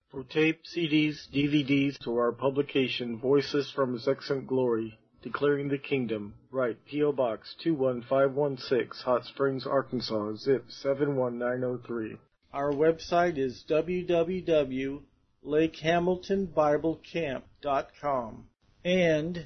For tape, CDs, DVDs, to our publication, Voices from His Excellent Glory, Declaring the Kingdom, write P.O. Box 21516, Hot Springs, Arkansas, zip 71903. Our website is www.lakehamiltonbiblecamp.com and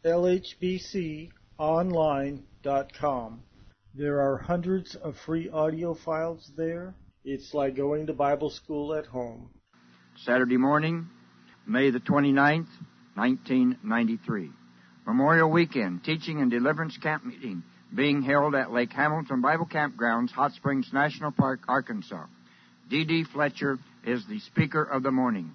lhbconline.com. There are hundreds of free audio files there. It's like going to Bible school at home. Saturday morning, May the 29th, 1993. Memorial Weekend Teaching and Deliverance Camp Meeting being held at Lake Hamilton Bible Campgrounds, Hot Springs National Park, Arkansas. D.D. Fletcher is the speaker of the morning.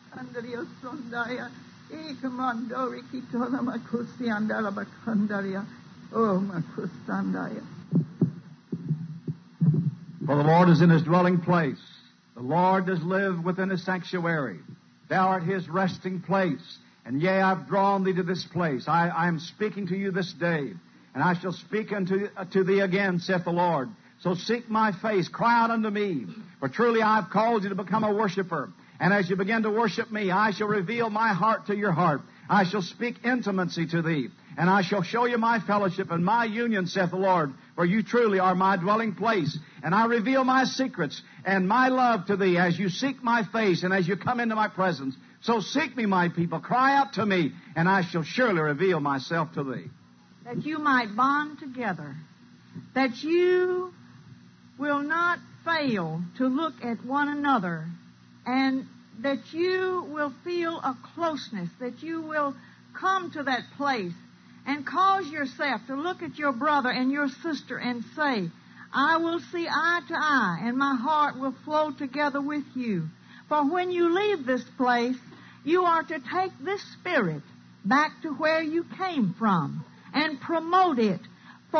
For the Lord is in His dwelling place. The Lord does live within His sanctuary. Thou art His resting place. And yea, I've drawn thee to this place. I am speaking to you this day. And I shall speak to thee again, saith the Lord. So seek my face, cry out unto me. For truly I have called you to become a worshiper. And as you begin to worship me, I shall reveal my heart to your heart. I shall speak intimacy to thee. And I shall show you my fellowship and my union, saith the Lord. For you truly are my dwelling place. And I reveal my secrets and my love to thee as you seek my face and as you come into my presence. So seek me, my people. Cry out to me, and I shall surely reveal myself to thee. That you might bond together. That you will not fail to look at one another. And that you will feel a closeness. That you will come to that place and cause yourself to look at your brother and your sister and say, I will see eye to eye, and my heart will flow together with you. For when you leave this place, you are to take this spirit back to where you came from and promote it. For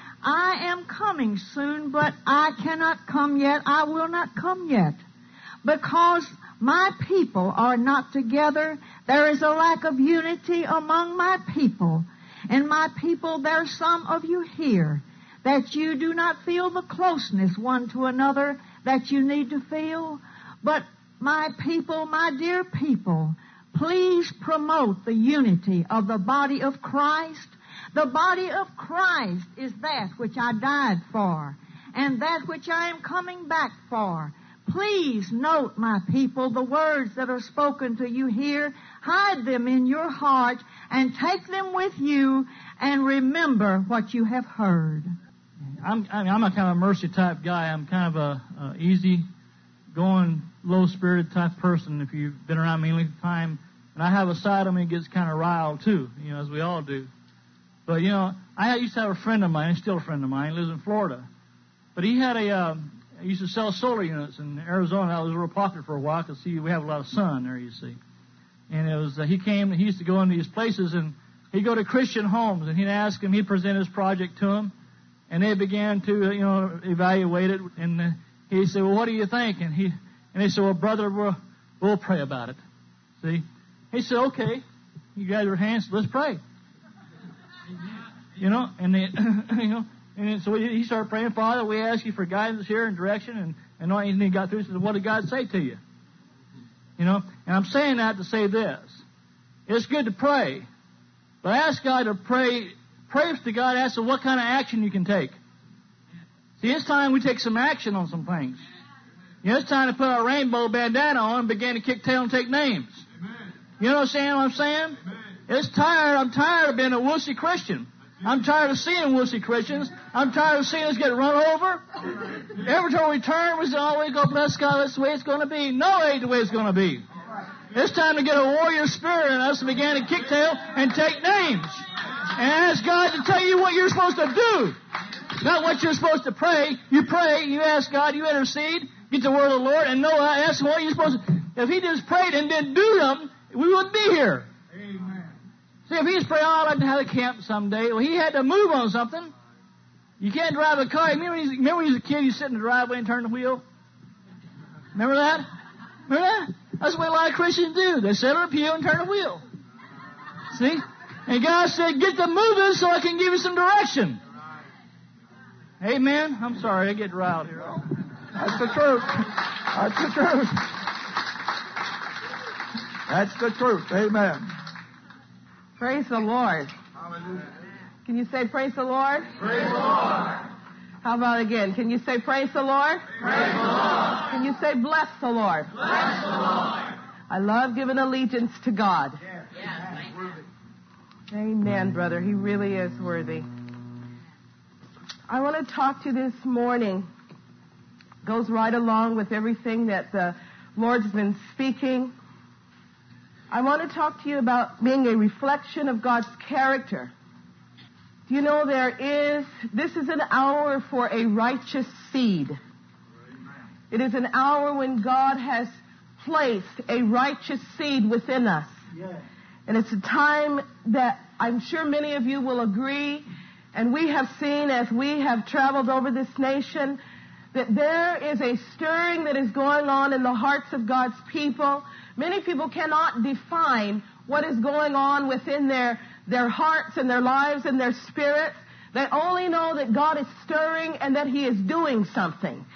I am coming soon, but I cannot come yet. I will not come yet. Because my people are not together. There is a lack of unity among my people. And my people, there are some of you here that you do not feel the closeness one to another that you need to feel. But my people, my dear people, please promote the unity of the body of Christ. The body of Christ is that which I died for and that which I am coming back for. Please note, my people, the words that are spoken to you here. Hide them in your heart and take them with you and remember what you have heard. I'm a kind of mercy type guy. I'm kind of a easy-going, low-spirited type person if you've been around me any time. And I have a side of me that gets kind of riled, too, as we all do. But, I used to have a friend of mine, he's still a friend of mine, he lives in Florida. But he had he used to sell solar units in Arizona. That was real popular for a while because, we have a lot of sun there, you see. And it was he used to go into these places, and he'd go to Christian homes, and he'd ask him, he'd present his project to them, and they began to, evaluate it. And he'd say, well, what do you think? And they said, well, brother, we'll pray about it. See? He said, okay, you guys are hands, let's pray. And they, and so he started praying, Father, we ask you for guidance here and direction, and he got through and said, what did God say to you? And I'm saying that to say this. It's good to pray, but ask God to pray to God, ask him what kind of action you can take. See, it's time we take some action on some things. It's time to put our rainbow bandana on and begin to kick tail and take names. You understand what I'm saying? I'm tired of being a wussy Christian. I'm tired of seeing wussy Christians. I'm tired of seeing us get run over. Every time we turn, we say, oh, we go, bless God, that's the way it's going to be. No, it ain't the way it's going to be. It's time to get a warrior spirit in us and begin to kick tail and take names. And ask God to tell you what you're supposed to do. Not what you're supposed to pray. You pray, you ask God, you intercede, get the word of the Lord, and know ask him what you're supposed to. If he just prayed and didn't do them, we wouldn't be here. Amen. See, if he's praying, I'd like to have a camp someday. Well, he had to move on something. You can't drive a car. Remember when he was a kid, you sit in the driveway and turn the wheel? Remember that? Remember that? That's what a lot of Christians do. They sit on a pew and turn the wheel. See? And God said, get them moving so I can give you some direction. Amen? I'm sorry, I get riled here. That's the truth. That's the truth. That's the truth. Amen. Praise the Lord. Hallelujah. Can you say praise the Lord? Praise the Lord. How about again? Can you say praise the Lord? Praise the Lord. Can you say bless the Lord? Bless the Lord. I love giving allegiance to God. Yes. Amen, brother. He really is worthy. I want to talk to you this morning. Goes right along with everything that the Lord's been speaking. I want to talk to you about being a reflection of God's character. Do you know this is an hour for a righteous seed. It is an hour when God has placed a righteous seed within us. And it's a time that I'm sure many of you will agree, and we have seen as we have traveled over this nation, that there is a stirring that is going on in the hearts of God's people. Many people cannot define what is going on within their hearts and their lives and their spirits. They only know that God is stirring and that He is doing something.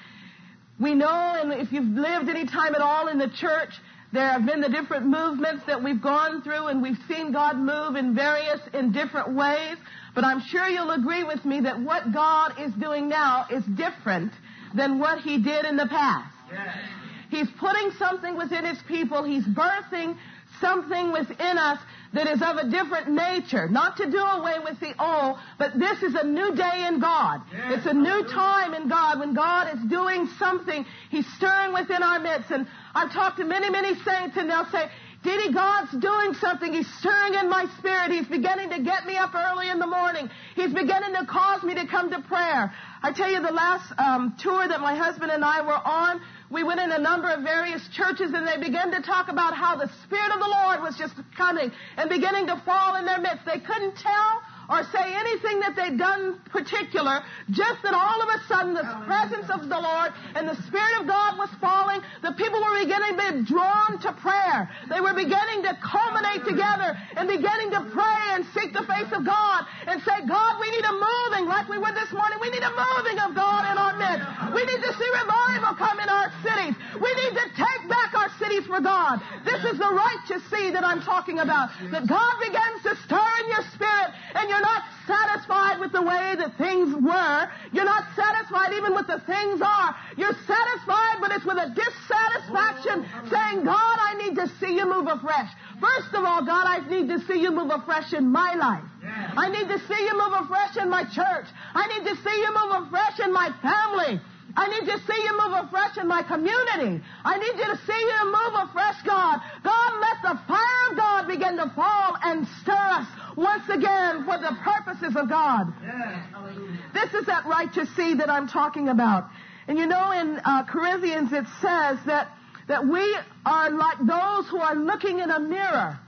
We know, and if you've lived any time at all in the church, there have been the different movements that we've gone through, and we've seen God move in different ways. But I'm sure you'll agree with me that what God is doing now is different than what He did in the past. Yes. He's putting something within His people. He's birthing something within us that is of a different nature. Not to do away with the old, but this is a new day in God. Yes. It's a new time in God when God is doing something. He's stirring within our midst. And I've talked to many, many saints, and they'll say, Didi, God's doing something. He's stirring in my spirit. He's beginning to get me up early in the morning. He's beginning to cause me to come to prayer. I tell you, the last tour that my husband and I were on, we went in a number of various churches, and they began to talk about how the Spirit of the Lord was just coming and beginning to fall in their midst. They couldn't tell or say anything that they'd done particular, just that all of a sudden the presence of the Lord and the Spirit of God was falling. The people were beginning to be drawn to prayer. They were beginning to culminate together and beginning to pray and seek the face of God and say, God, we need a moving like we would this morning. We need a moving of God in our midst. We need to see revival come in our cities. We need to take back our cities for God. This is the righteous seed that I'm talking about. That God begins to stir in your spirit, and you're not satisfied with the way that things were. You're not satisfied even with the things are. You're satisfied, but it's with a dissatisfaction, saying, God, I need to see you move afresh. First of all, God, I need to see you move afresh in my life. I need to see you move afresh in my church. I need to see you move afresh in my family. I need to see you move afresh in my community. I need you to see you move afresh, God. God, let the fire of God begin to fall and stir us once again for the purposes of God. Yes. This is that righteous seed that I'm talking about. And you know, in Corinthians it says that we are like those who are looking in a mirror.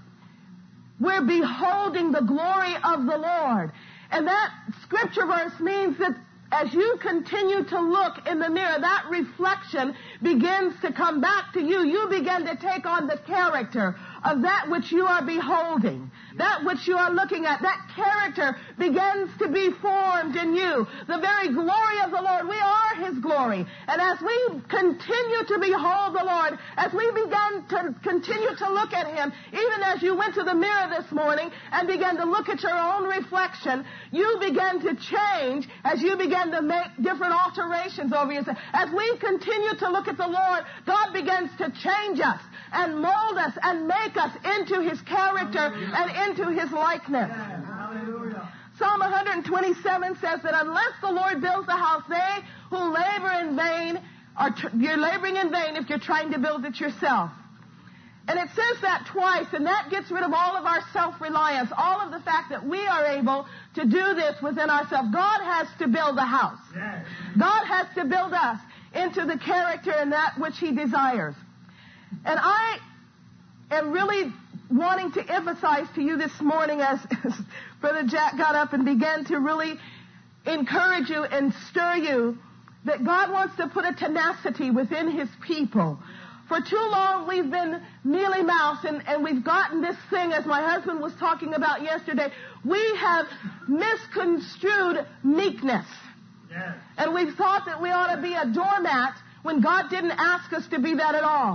We're beholding the glory of the Lord. And that scripture verse means that as you continue to look in the mirror, that reflection begins to come back to you. You begin to take on the character of that which you are beholding, that which you are looking at. That character begins to be formed in you. The very glory of the Lord. We are His glory. And as we continue to behold the Lord, as we begin to continue to look at Him, even as you went to the mirror this morning and began to look at your own reflection, you began to change as you began to make different alterations over yourself. As we continue to look at the Lord, God begins to change us and mold us and make us into His character and into His likeness. Psalm 127 says that unless the Lord builds the house, they who labor in vain you're laboring in vain if you're trying to build it yourself. And it says that twice, and that gets rid of all of our self-reliance, all of the fact that we are able to do this within ourselves. God has to build the house. God has to build us into the character and that which He desires. And I am really wanting to emphasize to you this morning, as Brother Jack got up and began to really encourage you and stir you, that God wants to put a tenacity within His people. For too long we've been mealy-mouthed and we've gotten this thing, as my husband was talking about yesterday, we have misconstrued meekness. Yes. And we've thought that we ought to be a doormat when God didn't ask us to be that at all.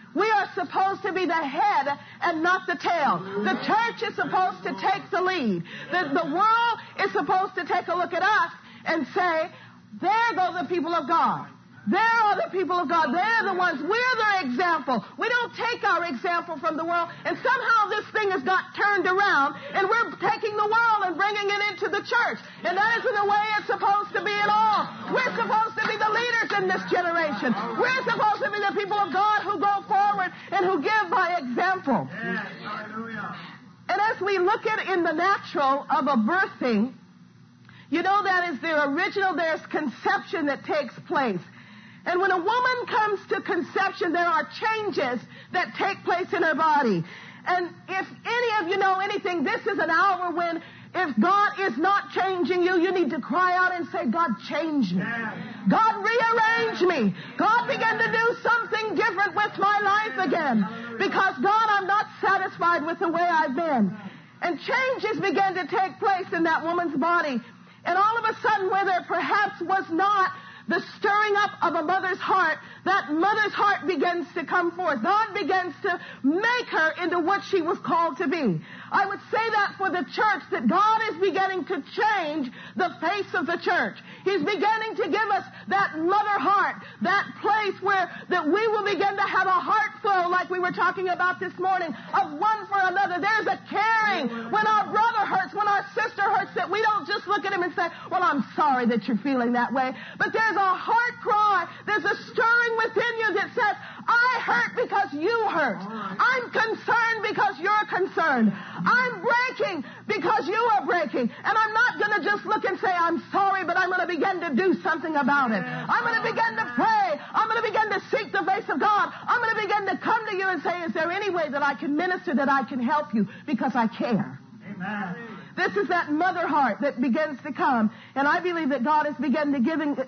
We are supposed to be the head and not the tail. The church is supposed to take the lead. The world is supposed to take a look at us and say, there go the people of God. There are the people of God. They're the ones. We're their example. We don't take our example from the world, and somehow this thing has got turned around, and we're taking the world and bringing it into the church. And that isn't the way it's supposed to be at all. We're supposed to be the leaders in this generation. We're supposed to be the people of God who go forward and who give by example. Yes, hallelujah. And as we look at in the natural of a birthing, you know that is their original, there's conception that takes place. And when a woman comes to conception, there are changes that take place in her body. And if any of you know anything, this is an hour when if God is not changing you, you need to cry out and say, God, change me. God, rearrange me. God, begin to do something different with my life again. Because, God, I'm not satisfied with the way I've been. And changes began to take place in that woman's body. And all of a sudden, where there perhaps was not the stirring up of a mother's heart, that mother's heart begins to come forth. God begins to make her into what she was called to be. I would say that for the church, that God is beginning to change the face of the church. He's beginning to give us that mother heart, that place where that we will begin to have a heart flow like we were talking about this morning, of one for another. There's a caring. When our brother hurts, when our sister hurts, that we don't just look at him and say, well, I'm sorry that you're feeling that way. But there's a heart cry. There's a stirring within you that says, I hurt because you hurt. I'm concerned because you're concerned. I'm breaking because you are breaking. And I'm not going to just look and say, I'm sorry, but I'm going to begin to do something about it. I'm going to begin to pray. I'm going to begin to seek the face of God. I'm going to begin to come to you and say, is there any way that I can minister, that I can help you? Because I care. Amen. This is that mother heart that begins to come. And I believe that God is beginning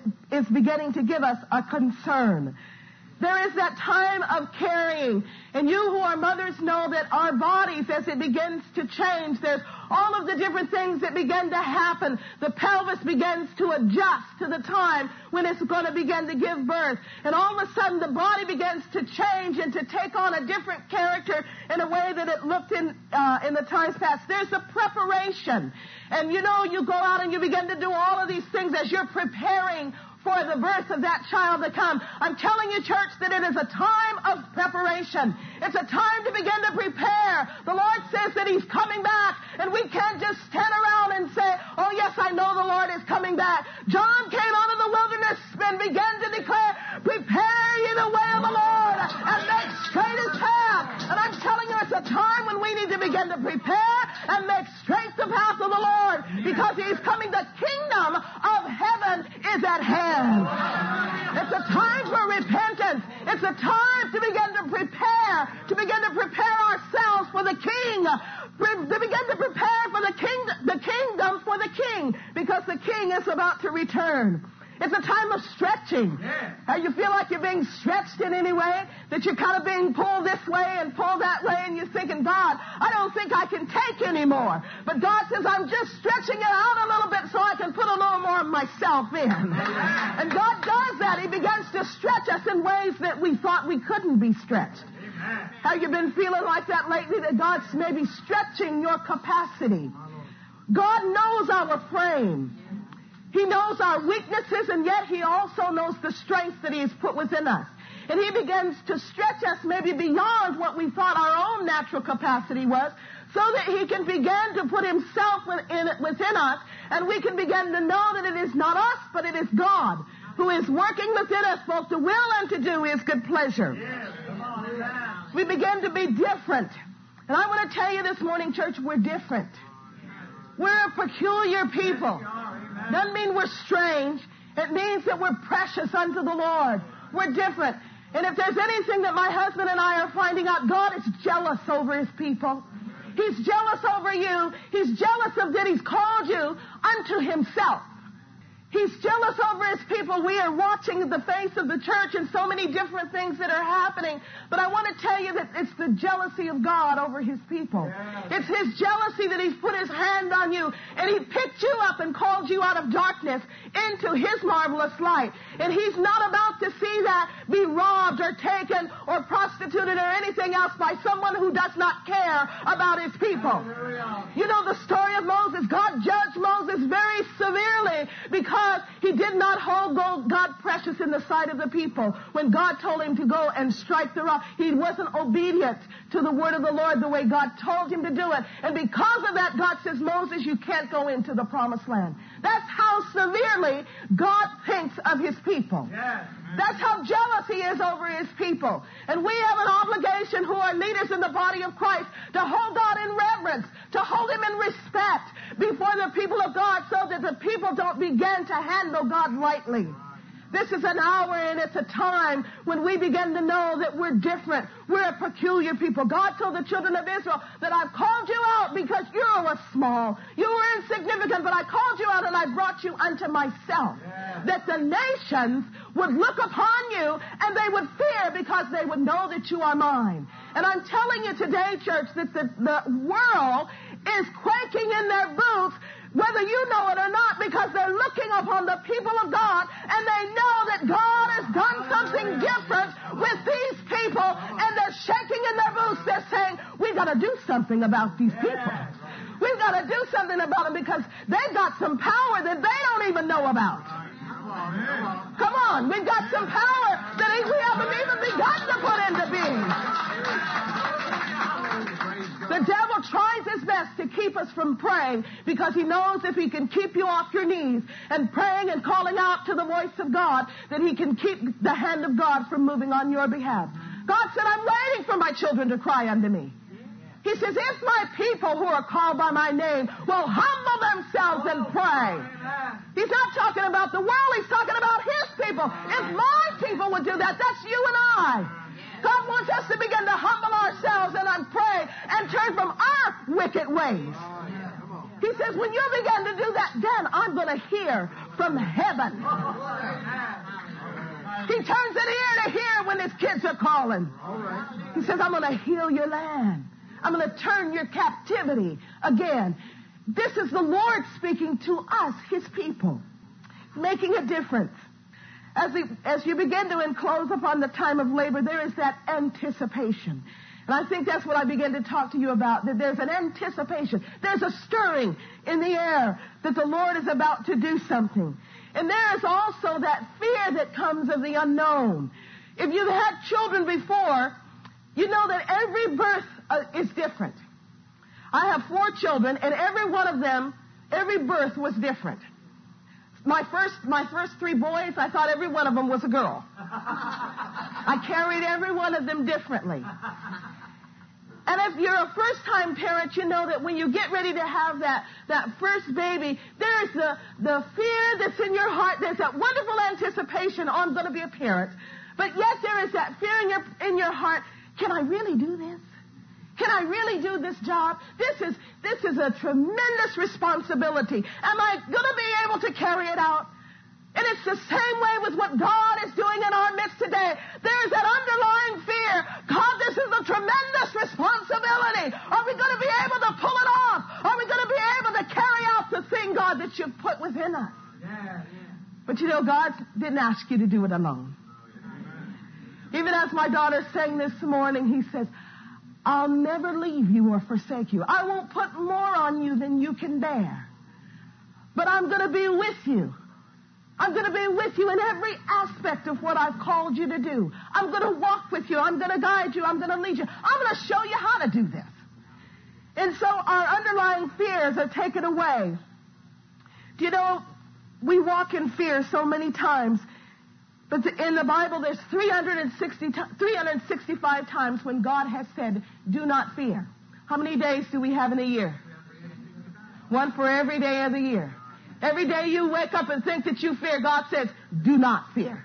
to give us a concern. There is that time of carrying. And you who are mothers know that our bodies, as it begins to change, there's all of the different things that begin to happen. The pelvis begins to adjust to the time when it's going to begin to give birth. And all of a sudden the body begins to change and to take on a different character in a way that it looked in the times past. There's a preparation. And you know, you go out and you begin to do all of these things as you're preparing for the birth of that child to come. I'm telling you, church, that it is a time of preparation. It's a time to begin to prepare. The Lord says that He's coming back, and we can't just stand around and say, oh, yes, I know the Lord is coming back. John came out of the wilderness and began to declare, prepare ye the way of the Lord and make straight His path. And I'm telling you, it's a time when we need to begin to prepare and make straight the path of the Lord, because He's coming. The kingdom of heaven is at hand. It's a time for repentance. It's a time to begin to prepare ourselves for the King, to begin to prepare for the kingdom for the King, because the King is about to return. It's a time of stretching. Yeah. You feel like you're being stretched in any way, that you're kind of being pulled this way and pulled that way, and you're thinking, God, I don't think I can take anymore. But God says, I'm just stretching it out a little bit so I can put a little more of myself in. And God does that. He begins to stretch us in ways that we thought we couldn't be stretched. Have you been feeling like that lately, that God's maybe stretching your capacity? God knows our frame. He knows our weaknesses, and yet He also knows the strength that He has put within us. And He begins to stretch us maybe beyond what we thought our own natural capacity was, so that He can begin to put Himself within us, and we can begin to know that it is not us, but it is God who is working within us both to will and to do His good pleasure. Yes, come on. We begin to be different. And I want to tell you this morning, church, we're different. We're a peculiar people. Doesn't mean we're strange. It means that we're precious unto the Lord. We're different. And if there's anything that my husband and I are finding out, God is jealous over His people. He's jealous over you. He's jealous of that He's called you unto Himself. He's jealous over his people. We are watching the face of the church and so many different things that are happening. But I want to tell you that it's the jealousy of God over his people. It's his jealousy that he's put his hand on you and he picked you up and called you out of darkness into his marvelous light. And he's not about to see that be robbed or taken or prostituted or anything else by someone who does not care about his people. You know the story of Moses. God judged Moses very severely because he did not hold God precious in the sight of the people. When God told him to go and strike the rock, he wasn't obedient to the word of the Lord the way God told him to do it. And because of that, God says, Moses, you can't go into the promised land. That's how severely God thinks of his people. That's how jealous he is over his people. And we have an obligation, who are leaders in the body of Christ, to hold God in reverence, to hold him in respect before the people of God, so that the people don't begin to handle God lightly. This is an hour and it's a time when we begin to know that we're different. We're a peculiar people. God told the children of Israel that I've called you out because you were small. You were insignificant, but I called you out and I brought you unto myself. That the nations would look upon you and they would fear because they would know that you are mine. And I'm telling you today, church, that the world is quaking in their boots, whether you know it or not, because they're looking upon the people of God and they know that God has done something different with these people, and they're shaking in their boots. They're saying, we've got to do something about these people. We've got to do something about them because they've got some power that they don't even know about. Come on, we've got some power that we haven't even begun to put into being. The devil tries his best to keep us from praying because he knows if he can keep you off your knees and praying and calling out to the voice of God, that he can keep the hand of God from moving on your behalf. God said, I'm waiting for my children to cry unto me. He says, if my people who are called by my name will humble themselves and pray. He's not talking about the world. He's talking about his people. If my people would do that, that's you and I. God wants us to begin to humble ourselves and pray and turn from our wicked ways. He says, when you begin to do that, then I'm going to hear from heaven. He turns an ear to hear when his kids are calling. He says, I'm going to heal your land. I'm going to turn your captivity again. This is the Lord speaking to us, his people, making a difference. As you begin to enclose upon the time of labor, there is that anticipation. And I think that's what I began to talk to you about, that there's an anticipation. There's a stirring in the air that the Lord is about to do something. And there is also that fear that comes of the unknown. If you've had children before, you know that every birth is different. I have 4 children, and every one of them, every birth was different. My first 3 boys, I thought every one of them was a girl. I carried every one of them differently. And if you're a first-time parent, you know that when you get ready to have that first baby, there's the fear that's in your heart. There's that wonderful anticipation, oh, I'm going to be a parent. But yet there is that fear in your heart, can I really do this? Can I really do this job? This is a tremendous responsibility. Am I going to be able to carry it out? And it's the same way with what God is doing in our midst today. There's that underlying fear. God, this is a tremendous responsibility. Are we going to be able to pull it off? Are we going to be able to carry out the thing, God, that you've put within us? But you know, God didn't ask you to do it alone. Even as my daughter sang this morning, he says, I'll never leave you or forsake you. I won't put more on you than you can bear. But I'm going to be with you. I'm going to be with you in every aspect of what I've called you to do. I'm going to walk with you. I'm going to guide you. I'm going to lead you. I'm going to show you how to do this. And so our underlying fears are taken away. Do you know, we walk in fear so many times. But in the Bible, there's 365 times when God has said, do not fear. How many days do we have in a year? One for every day of the year. Every day you wake up and think that you fear, God says, do not fear.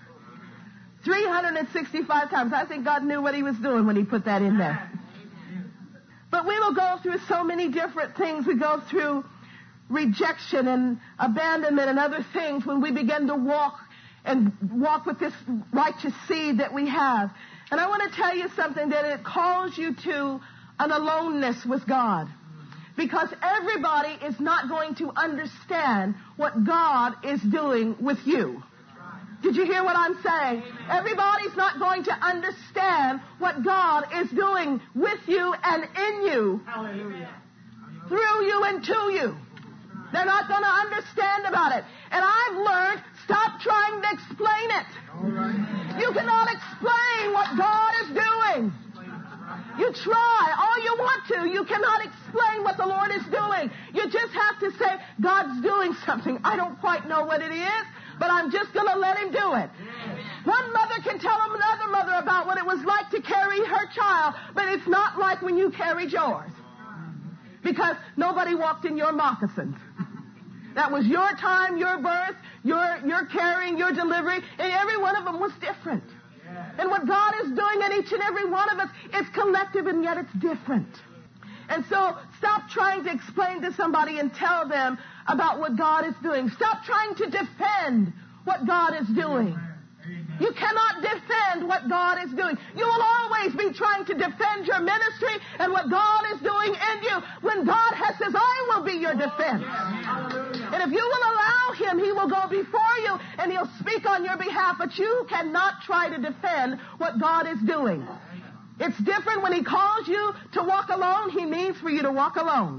365 times. I think God knew what he was doing when he put that in there. But we will go through so many different things. We go through rejection and abandonment and other things when we begin to walk with this righteous seed that we have. And I want to tell you something, that it calls you to an aloneness with God. Because everybody is not going to understand what God is doing with you. Did you hear what I'm saying? Everybody's not going to understand what God is doing with you and in you. Hallelujah. Through you and to you. They're not going to understand about it. And I've learned, stop trying to explain it. You cannot explain what God is doing. You try all you want to. You cannot explain what the Lord is doing. You just have to say, God's doing something. I don't quite know what it is, but I'm just going to let Him do it. One mother can tell another mother about what it was like to carry her child, but it's not like when you carried yours. Because nobody walked in your moccasins. That was your time, your birth, your carrying, your delivery, and every one of them was different. And what God is doing in each and every one of us is collective, and yet it's different. And so stop trying to explain to somebody and tell them about what God is doing. Stop trying to defend what God is doing. You cannot defend what God is doing. You will always be trying to defend your ministry and what God is doing in you, when God has says, I will be your defense. And if you will allow Him, He will go before you and He'll speak on your behalf, but you cannot try to defend what God is doing. It's different when He calls you to walk alone. He means for you to walk alone.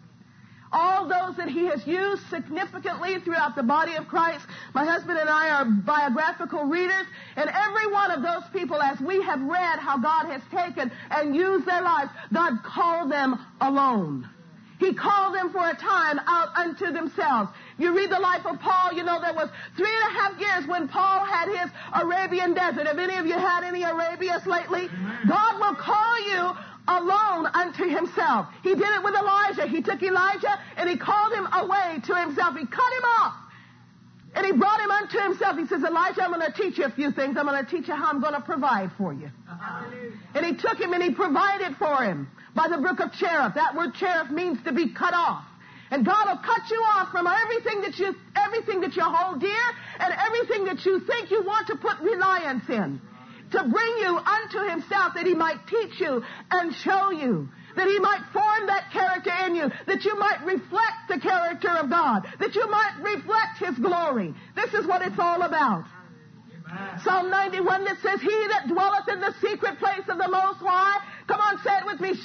All those that He has used significantly throughout the body of Christ. My husband and I are biographical readers, and every one of those people, as we have read how God has taken and used their lives, God called them alone. He called them for a time out unto themselves. You read the life of Paul, you know there was 3.5 years when Paul had his Arabian desert. Have any of you had any Arabias lately? God will call you alone unto Himself. He did it with Elijah. He took Elijah and He called him away to Himself. He cut him off and He brought him unto Himself. He says, Elijah, I'm going to teach you a few things. I'm going to teach you how I'm going to provide for you. And He took him and He provided for him by the brook of Cherith. That word Cherith means to be cut off. And God will cut you off from everything that you hold dear and everything that you think you want to put reliance in, to bring you unto Himself, that He might teach you and show you, that He might form that character in you, that you might reflect the character of God, that you might reflect His glory. This is what it's all about. Amen. Psalm 91 that says, He that dwelleth in the secret place of the Most High, come on, say it with me,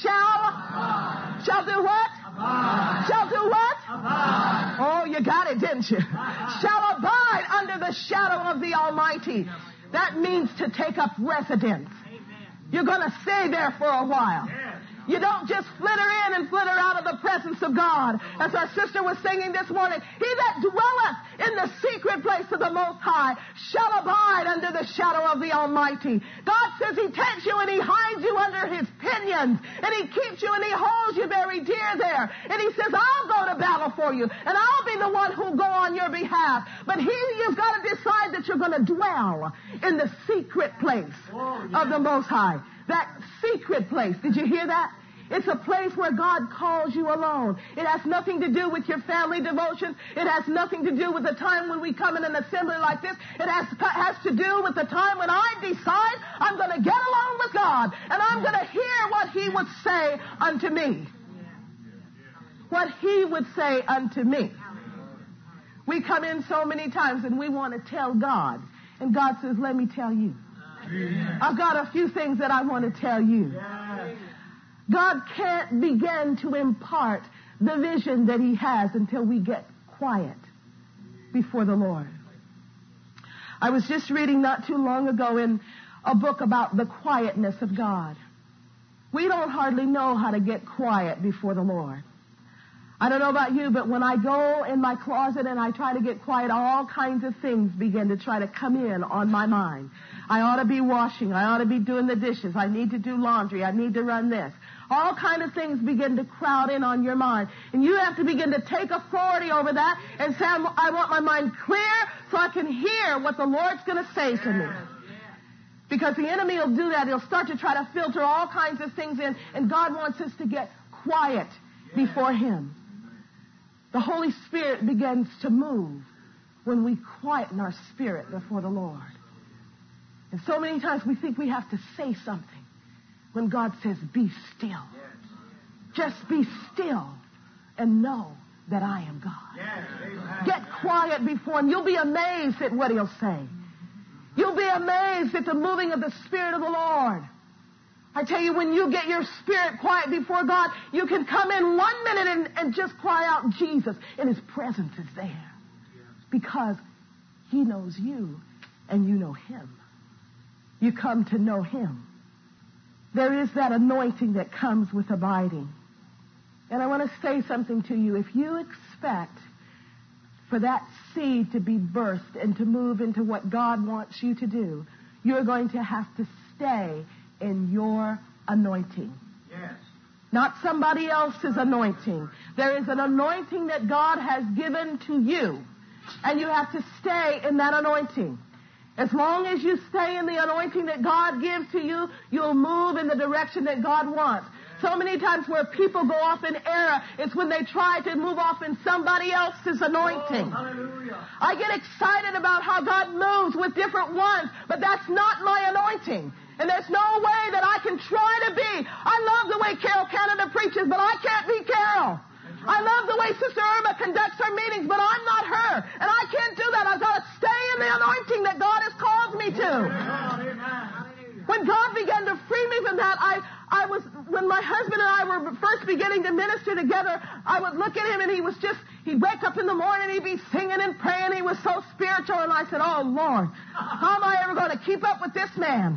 shall do what? Abide. Shall do what? Abide. Oh, you got it, didn't you? Shall abide under the shadow of the Almighty. That means to take up residence. You're going to stay there for a while. You don't just flitter in and flitter out of the presence of God. As our sister was singing this morning, He that dwelleth in the secret place of the Most High shall abide under the shadow of the Almighty. God says He takes you and He hides you under His pinions, and He keeps you and He holds you very dear there. And He says, I'll go to battle for you, and I'll be the one who'll go on your behalf. But you've got to decide that you're going to dwell in the secret place of the Most High. That secret place. Did you hear that? It's a place where God calls you alone. It has nothing to do with your family devotions. It has nothing to do with the time when we come in an assembly like this. It has to do with the time when I decide I'm going to get alone with God, and I'm going to hear what He would say unto me. What He would say unto me. We come in so many times and we want to tell God, and God says, let me tell you. I've got a few things that I want to tell you. God can't begin to impart the vision that He has until we get quiet before the Lord. I was just reading not too long ago in a book about the quietness of God. We don't hardly know how to get quiet before the Lord. I don't know about you, but when I go in my closet and I try to get quiet, all kinds of things begin to try to come in on my mind. I ought to be washing. I ought to be doing the dishes. I need to do laundry. I need to run this. All kind of things begin to crowd in on your mind. And you have to begin to take authority over that and say, I want my mind clear so I can hear what the Lord's going to say to me. Because the enemy will do that. He'll start to try to filter all kinds of things in, and God wants us to get quiet before Him. The Holy Spirit begins to move when we quieten our spirit before the Lord. And so many times we think we have to say something when God says, be still. Just be still and know that I am God. Get quiet before Him. You'll be amazed at what He'll say. You'll be amazed at the moving of the Spirit of the Lord. I tell you, when you get your spirit quiet before God, you can come in 1 minute and just cry out Jesus, and His presence is there. Because He knows you and you know Him. You come to know Him. There is that anointing that comes with abiding. And I want to say something to you. If you expect for that seed to be birthed and to move into what God wants you to do, you're going to have to stay in your anointing. Yes. Not somebody else's anointing. There is an anointing that God has given to you, and you have to stay in that anointing. As long as you stay in the anointing that God gives to you, you'll move in the direction that God wants. So many times where people go off in error, it's when they try to move off in somebody else's anointing. I get excited about how God moves with different ones, but that's not my anointing. And there's no way that I can try to be. I love the way Carol Canada preaches, but I can't be Carol. I love the way Sister Irma conducts her meetings, but I'm not her. And I can't do that. I've got to stay in the anointing that God has called me to. When God began to free me from that, when my husband and I were first beginning to minister together, I would look at him and he'd wake up in the morning, he'd be singing and praying. He was so spiritual. And I said, oh, Lord, how am I ever going to keep up with this man?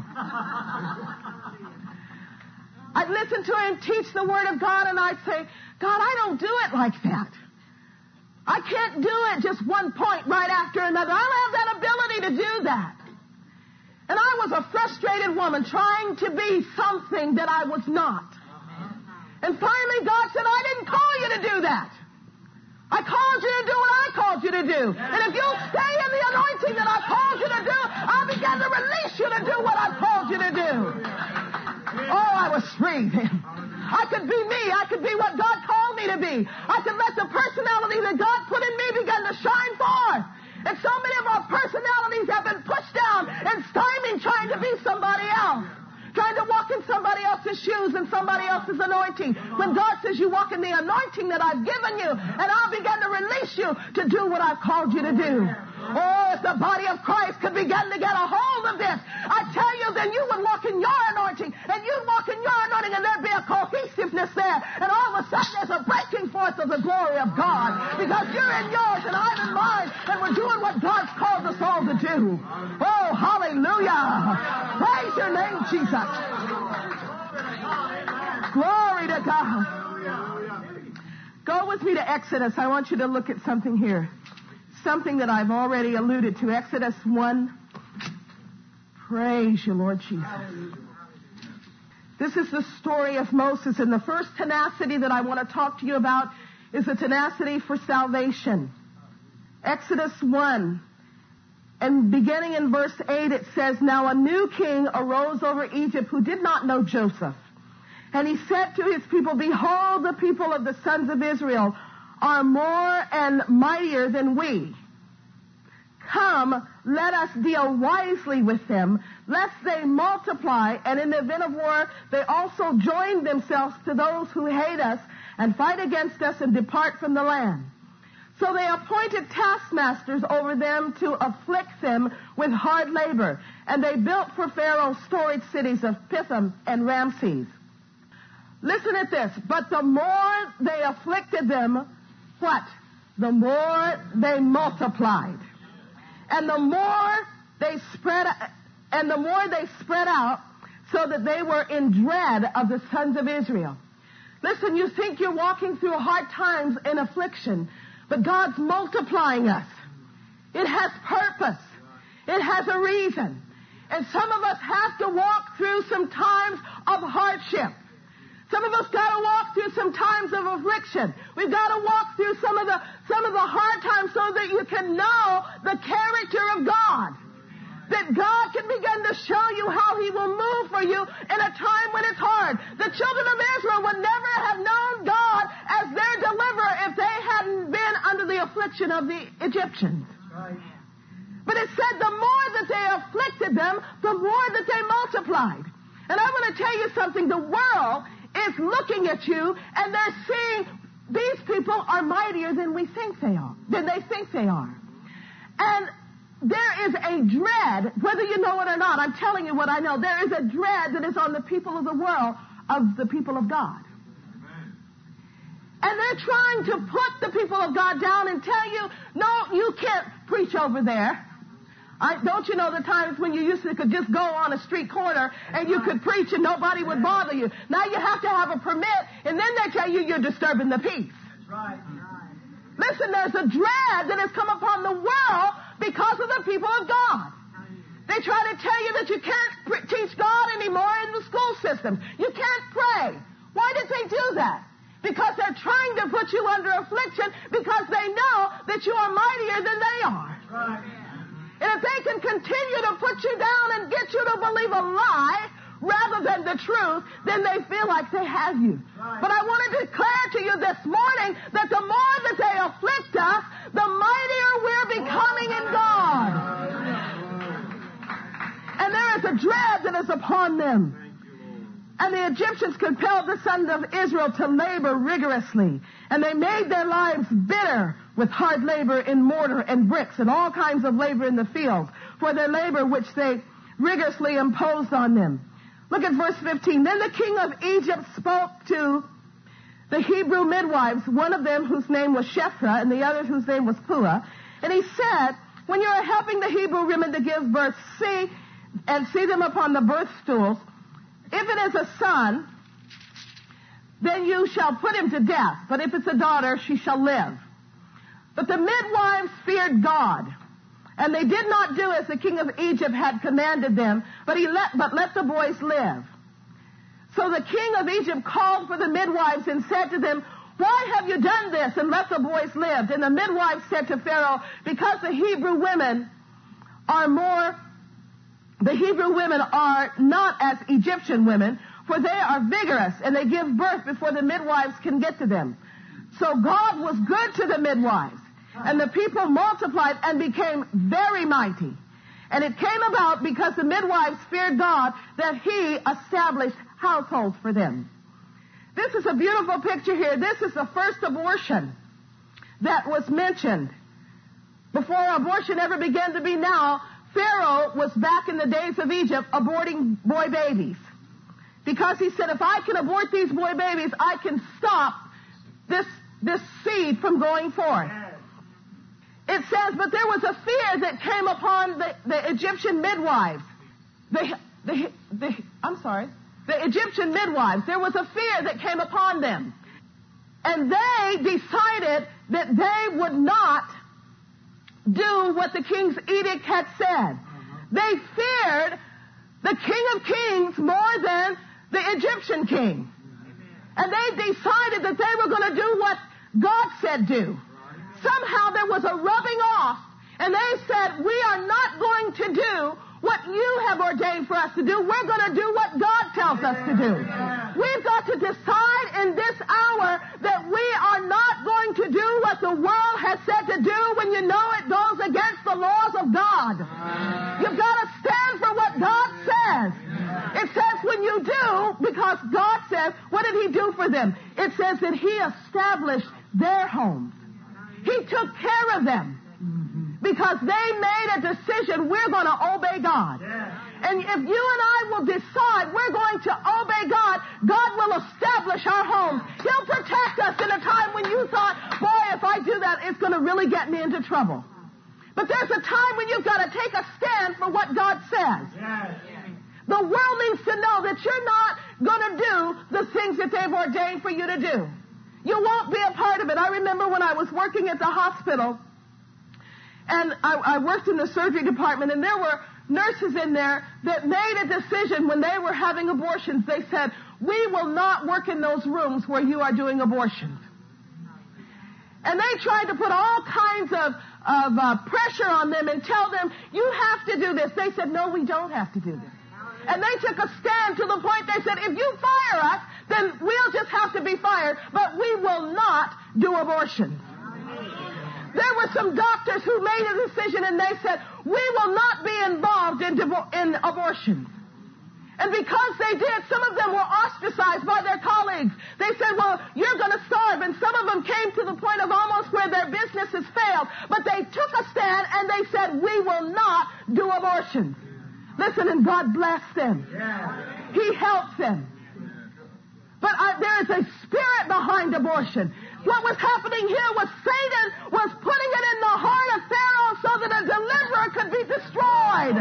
I'd listen to him teach the Word of God, and I'd say, God, I don't do it like that. I can't do it just one point right after another. I don't have that ability to do that. And I was a frustrated woman trying to be something that I was not. And finally God said, I didn't call you to do that. I called you to do what I called you to do. And if you'll stay in the anointing that I called you to do, I'll begin to release you to do what I've called you to do. Oh, I was free then. I could be me. I could be what God called me to be. I could let the personality that God put in me begin to shine forth. And so many of our personalities have been pushed down and stymied trying to be somebody else. Trying to walk in somebody else's shoes and somebody else's anointing. When God says you walk in the anointing that I've given you, and I'll begin to release you to do what I've called you to do. Oh, if the body of Christ could begin to get a hold of this, I tell you, then you would walk in your anointing, and you'd walk in your anointing, and there'd be a cohesiveness there. And all of a sudden there's a breaking forth of the glory of God. Because you're in yours and I'm in mine, and we're doing what God's called us all to do. Oh, hallelujah. Praise your name, Jesus. Glory to God. Go with me to Exodus. I want you to look at something here. Something that I've already alluded to. Exodus 1. Praise you, Lord Jesus. This is the story of Moses. And the first tenacity that I want to talk to you about is the tenacity for salvation. Exodus 1. And beginning in verse 8, it says, Now a new king arose over Egypt who did not know Joseph. And he said to his people, Behold, the people of the sons of Israel are more and mightier than we. Come, let us deal wisely with them, lest they multiply, and in the event of war, they also join themselves to those who hate us and fight against us and depart from the land. So they appointed taskmasters over them to afflict them with hard labor. And they built for Pharaoh storied cities of Pithom and Ramses. Listen at this. But the more they afflicted them, what? The more they multiplied. And the more they spread out so that they were in dread of the sons of Israel. Listen, you think you're walking through hard times in affliction, but God's multiplying us. It has purpose. It has a reason. And some of us have to walk through some times of hardship. Some of us got to walk through some times of affliction. We've got to walk through some of the hard times so that you can know the character of God. That God can begin to show you how He will move for you in a time when it's hard. The children of Israel would never have known God as their deliverer if they hadn't been destruction of the Egyptians. But it said the more that they afflicted them, the more that they multiplied. And I want to tell you something. The world is looking at you and they're seeing these people are mightier than we think they are, than they think they are. And there is a dread, whether you know it or not, I'm telling you what I know. There is a dread that is on the people of the world of the people of God. And they're trying to put the people of God down and tell you, no, you can't preach over there. Don't you know the times when you used to could just go on a street corner and you could preach and nobody would bother you? Now you have to have a permit, and then they tell you you're disturbing the peace. That's right. Listen, there's a dread that has come upon the world because of the people of God. They try to tell you that you can't teach God anymore in the school systems. You can't pray. Why did they do that? Because they're trying to put you under affliction because they know that you are mightier than they are. Right. And if they can continue to put you down and get you to believe a lie rather than the truth, then they feel like they have you. Right. But I want to declare to you this morning that the more that they afflict us, the mightier we're becoming in God. And there is a dread that is upon them. And the Egyptians compelled the sons of Israel to labor rigorously. And they made their lives bitter with hard labor in mortar and bricks and all kinds of labor in the fields for their labor which they rigorously imposed on them. Look at verse 15. Then the king of Egypt spoke to the Hebrew midwives, one of them whose name was Shiphrah and the other whose name was Puah. And he said, when you are helping the Hebrew women to give birth, see them upon the birth stools. If it is a son, then you shall put him to death. But if it's a daughter, she shall live. But the midwives feared God, and they did not do as the king of Egypt had commanded them, but let the boys live. So the king of Egypt called for the midwives and said to them, why have you done this and let the boys live? And the midwives said to Pharaoh, because the Hebrew women are not as Egyptian women, for they are vigorous, and they give birth before the midwives can get to them. So God was good to the midwives, and the people multiplied and became very mighty. And it came about because the midwives feared God that he established households for them. This is a beautiful picture here. This is the first abortion that was mentioned. Before abortion ever began to be now, Pharaoh was back in the days of Egypt aborting boy babies. Because he said, if I can abort these boy babies, I can stop this seed from going forth. It says, but there was a fear that came upon the Egyptian midwives. The Egyptian midwives. There was a fear that came upon them. And they decided that they would not do what the king's edict had said. They feared the King of Kings more than the Egyptian king. And they decided that they were going to do what God said do. Somehow there was a rubbing off, and they said, we are not going to do what you have ordained for us to do. We're going to do what God tells us to do. We've got to decide in this hour that we are not going to do what the world has said to do when you know it goes against the laws of God. You've got to stand for what God says. It says when you do, because God says, what did he do for them? It says that he established their homes. He took care of them. Because they made a decision, we're going to obey God. And if you and I will decide we're going to obey God, God will establish our homes. He'll protect us in a time when you thought, boy, if I do that, it's going to really get me into trouble. But there's a time when you've got to take a stand for what God says. The world needs to know that you're not going to do the things that they've ordained for you to do. You won't be a part of it. I remember when I was working at the hospital, and I worked in the surgery department, and there were nurses in there that made a decision when they were having abortions. They said, we will not work in those rooms where you are doing abortions. And they tried to put all kinds of pressure on them and tell them, you have to do this. They said, no, we don't have to do this. And they took a stand to the point they said, if you fire us, then we'll just have to be fired, but we will not do abortions. There were some doctors who made a decision and they said, we will not be involved in abortion. And because they did, some of them were ostracized by their colleagues. They said, well, you're going to starve. And some of them came to the point of almost where their businesses failed. But they took a stand and they said, we will not do abortions. Listen, and God blessed them. He helped them. But there is a spirit behind abortion. What was happening here was Satan was putting it in the heart of Pharaoh so that a deliverer could be destroyed.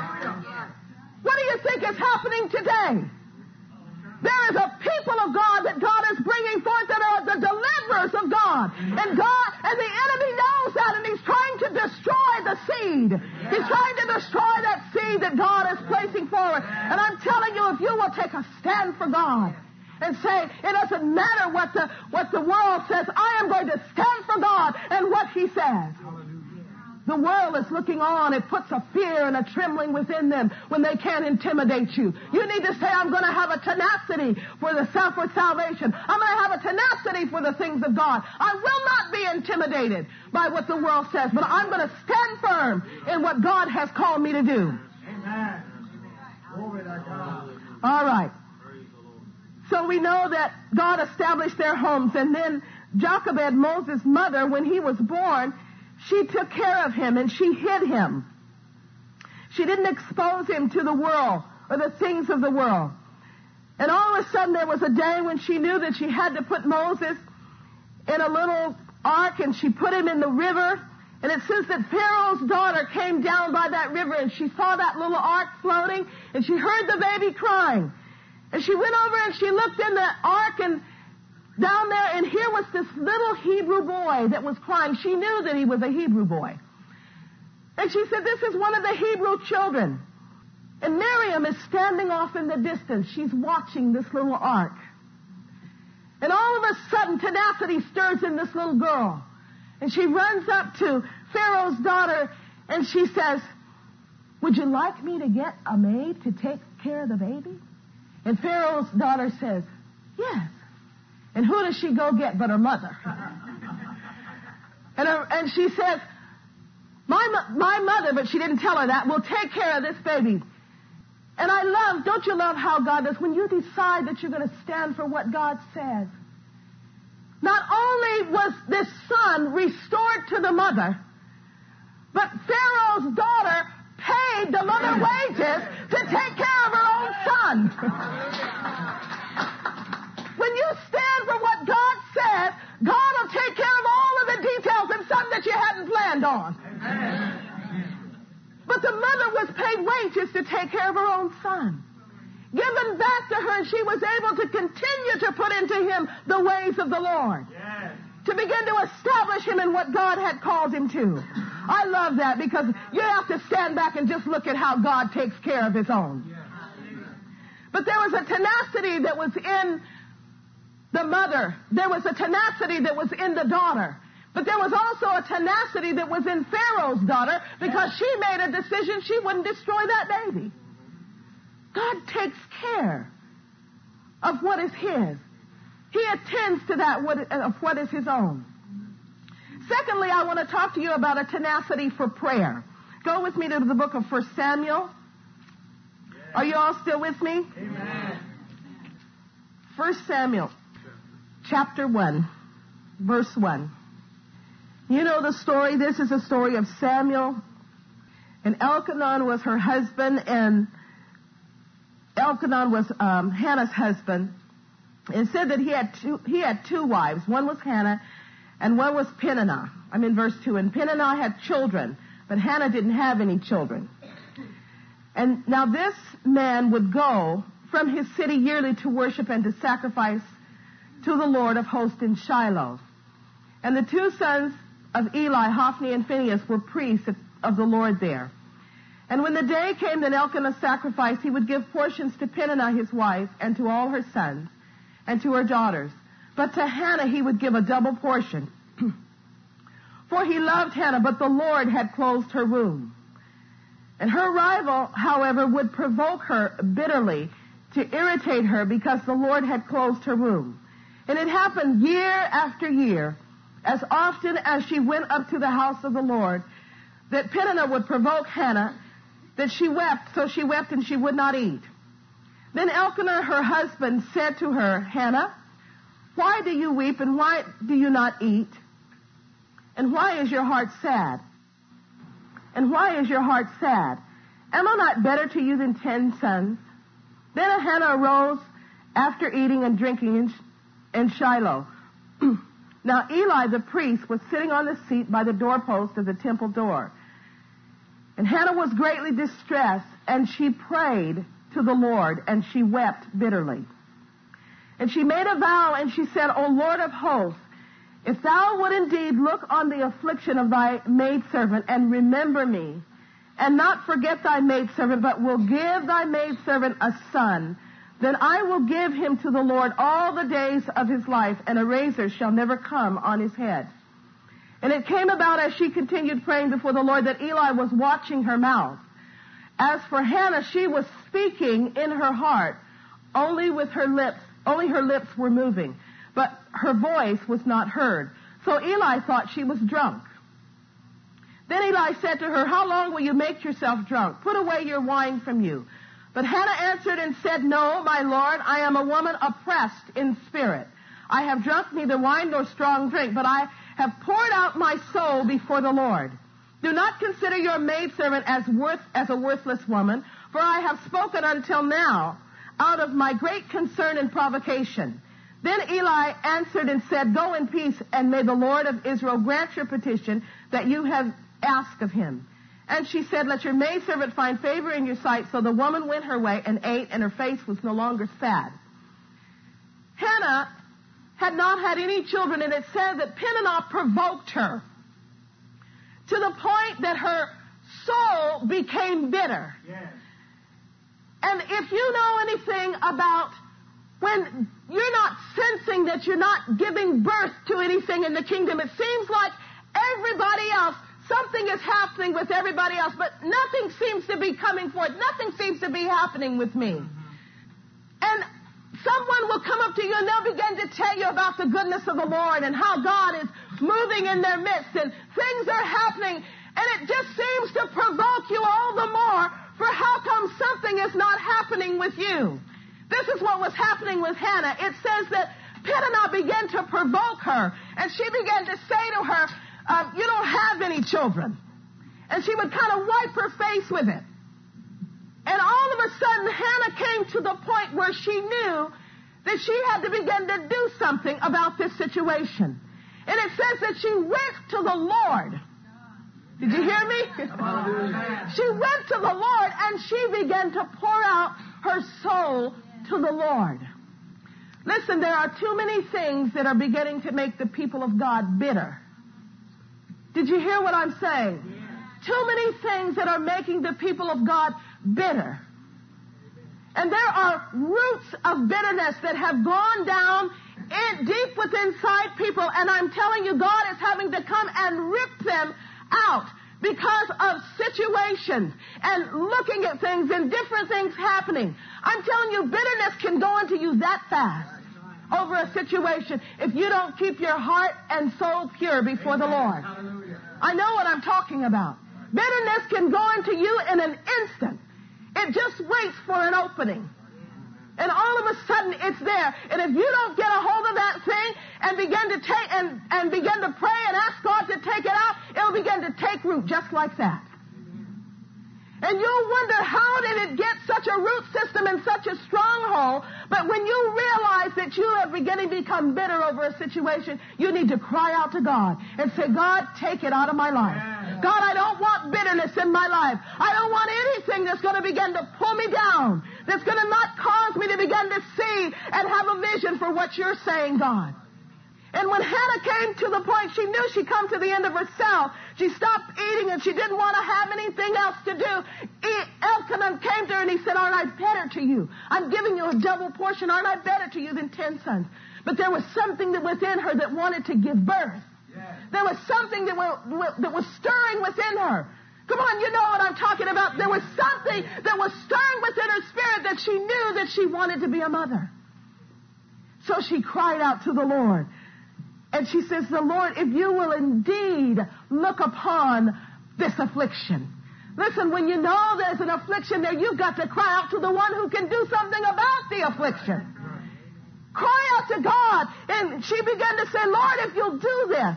What do you think is happening today? There is a people of God that God is bringing forth that are the deliverers of God. And the enemy knows that, and he's trying to destroy the seed. He's trying to destroy that seed that God is placing forward. And I'm telling you, if you will take a stand for God and say, it doesn't matter what the world says, I am going to stand for God and what He says. The world is looking on. It puts a fear and a trembling within them when they can't intimidate you. You need to say, I'm going to have a tenacity for the salvation. I'm going to have a tenacity for the things of God. I will not be intimidated by what the world says, but I'm going to stand firm in what God has called me to do. Amen. Glory to God. All right. So we know that God established their homes, and then Jochebed, Moses' mother, when he was born, she took care of him and she hid him. She didn't expose him to the world or the things of the world. And all of a sudden there was a day when she knew that she had to put Moses in a little ark, and she put him in the river. And it says that Pharaoh's daughter came down by that river and she saw that little ark floating, and she heard the baby crying. And she went over and she looked in the ark, and down there, and here was this little Hebrew boy that was crying. She knew that he was a Hebrew boy. And she said, this is one of the Hebrew children. And Miriam is standing off in the distance. She's watching this little ark. And all of a sudden, tenacity stirs in this little girl. And she runs up to Pharaoh's daughter, and she says, would you like me to get a maid to take care of the baby? And Pharaoh's daughter says, yes. And who does she go get but her mother? And she says, my mother, but she didn't tell her that, will take care of this baby. And don't you love how God does? When you decide that you're going to stand for what God says. Not only was this son restored to the mother, but Pharaoh's daughter paid the mother wages to take care of her own son. When you stand for what God says, God will take care of all of the details and some that you hadn't planned on. Amen. But the mother was paid wages to take care of her own son. Given back to her, and she was able to continue to put into him the ways of the Lord. Yes. To begin to establish him in what God had called him to. I love that, because you have to stand back and just look at how God takes care of His own. Yes. But there was a tenacity that was in the mother. There was a tenacity that was in the daughter. But there was also a tenacity that was in Pharaoh's daughter, because she made a decision she wouldn't destroy that baby. God takes care of what is His. He attends to that of what is His own. Secondly, I want to talk to you about a tenacity for prayer. Go with me to the book of 1 Samuel. Are you all still with me? Amen. 1 Samuel. Chapter 1, verse 1. You know the story. This is a story of Samuel. And Elkanah was her husband, and Elkanah was Hannah's husband. It said that he had two wives. One was Hannah, and one was Peninnah. I'm in verse 2. And Peninnah had children, but Hannah didn't have any children. And now this man would go from his city yearly to worship and to sacrifice to the Lord of hosts in Shiloh. And the two sons of Eli, Hophni and Phinehas, were priests of the Lord there. And when the day came that Elkanah sacrificed, he would give portions to Peninnah his wife, and to all her sons, and to her daughters. But to Hannah he would give a double portion. For he loved Hannah, but the Lord had closed her womb. And her rival, however, would provoke her bitterly to irritate her, because the Lord had closed her womb. And it happened year after year as often as she went up to the house of the Lord, that Peninnah would provoke Hannah, that she wept, so she wept and she would not eat. Then Elkanah, her husband, said to her, Hannah, why do you weep and why do you not eat? And why is your heart sad? And why is your heart sad? Am I not better to you than 10 sons? Then Hannah arose after eating and drinking in Shiloh. Now Eli the priest was sitting on the seat by the doorpost of the temple door. And Hannah was greatly distressed, and she prayed to the Lord, and she wept bitterly. And she made a vow, and she said, O Lord of hosts, if thou would indeed look on the affliction of thy maidservant and remember me, and not forget thy maidservant, but will give thy maidservant a son, then I will give him to the Lord all the days of his life, and a razor shall never come on his head. And it came about as she continued praying before the Lord that Eli was watching her mouth. As for Hannah, she was speaking in her heart, only her lips were moving, but her voice was not heard. So Eli thought she was drunk. Then Eli said to her, how long will you make yourself drunk? Put away your wine from you. But Hannah answered and said, no, my Lord, I am a woman oppressed in spirit. I have drunk neither wine nor strong drink, but I have poured out my soul before the Lord. Do not consider your maidservant as a worthless woman, for I have spoken until now out of my great concern and provocation. Then Eli answered and said, go in peace, and may the Lord of Israel grant your petition that you have asked of him. And she said, let your maidservant find favor in your sight. So the woman went her way and ate, and her face was no longer sad. Hannah had not had any children, and it said that Peninnah provoked her to the point that her soul became bitter. Yes. And if you know anything about when you're not sensing that you're not giving birth to anything in the kingdom, it seems like everybody else, something is happening with everybody else, but nothing seems to be coming forth. Nothing seems to be happening with me. And someone will come up to you and they'll begin to tell you about the goodness of the Lord and how God is moving in their midst and things are happening, and it just seems to provoke you all the more for how come something is not happening with you. This is what was happening with Hannah. It says that Peninnah began to provoke her, and she began to say to her, you don't have any children. And she would kind of wipe her face with it. And all of a sudden, Hannah came to the point where she knew that she had to begin to do something about this situation. And it says that she went to the Lord. Did you hear me? She went to the Lord and she began to pour out her soul to the Lord. Listen, there are too many things that are beginning to make the people of God bitter. Did you hear what I'm saying? Too many things that are making the people of God bitter. And there are roots of bitterness that have gone down deep within inside people, and I'm telling you, God is having to come and rip them out because of situations and looking at things and different things happening. I'm telling you, bitterness can go into you that fast over a situation if you don't keep your heart and soul pure before the Lord. I know what I'm talking about. Bitterness can go into you in an instant. It just waits for an opening. And all of a sudden it's there. And if you don't get a hold of that thing and begin to take and begin to pray and ask God to take it out, it'll begin to take root just like that. And you'll wonder, how did it get such a root system and such a stronghold? But when you realize that you are beginning to become bitter over a situation, you need to cry out to God and say, God, take it out of my life. God, I don't want bitterness in my life. I don't want anything that's going to begin to pull me down, that's going to not cause me to begin to see and have a vision for what you're saying, God. And when Hannah came to the point, she knew she'd come to the end of herself. She stopped eating and she didn't want to have anything else to do. Elkanah came to her and he said, aren't I better to you? I'm giving you a double portion. Aren't I better to you than 10 sons? But there was something that within her that wanted to give birth. Yes. There was something that was stirring within her. Come on, you know what I'm talking about. There was something that was stirring within her spirit that she knew that she wanted to be a mother. So she cried out to the Lord. And she says, the Lord, if you will indeed look upon this affliction. Listen, when you know there's an affliction there, you've got to cry out to the one who can do something about the affliction. Cry out to God. And she began to say, Lord, if you'll do this,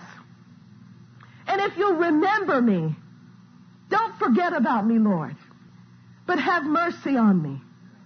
and if you'll remember me, don't forget about me, Lord, but have mercy on me.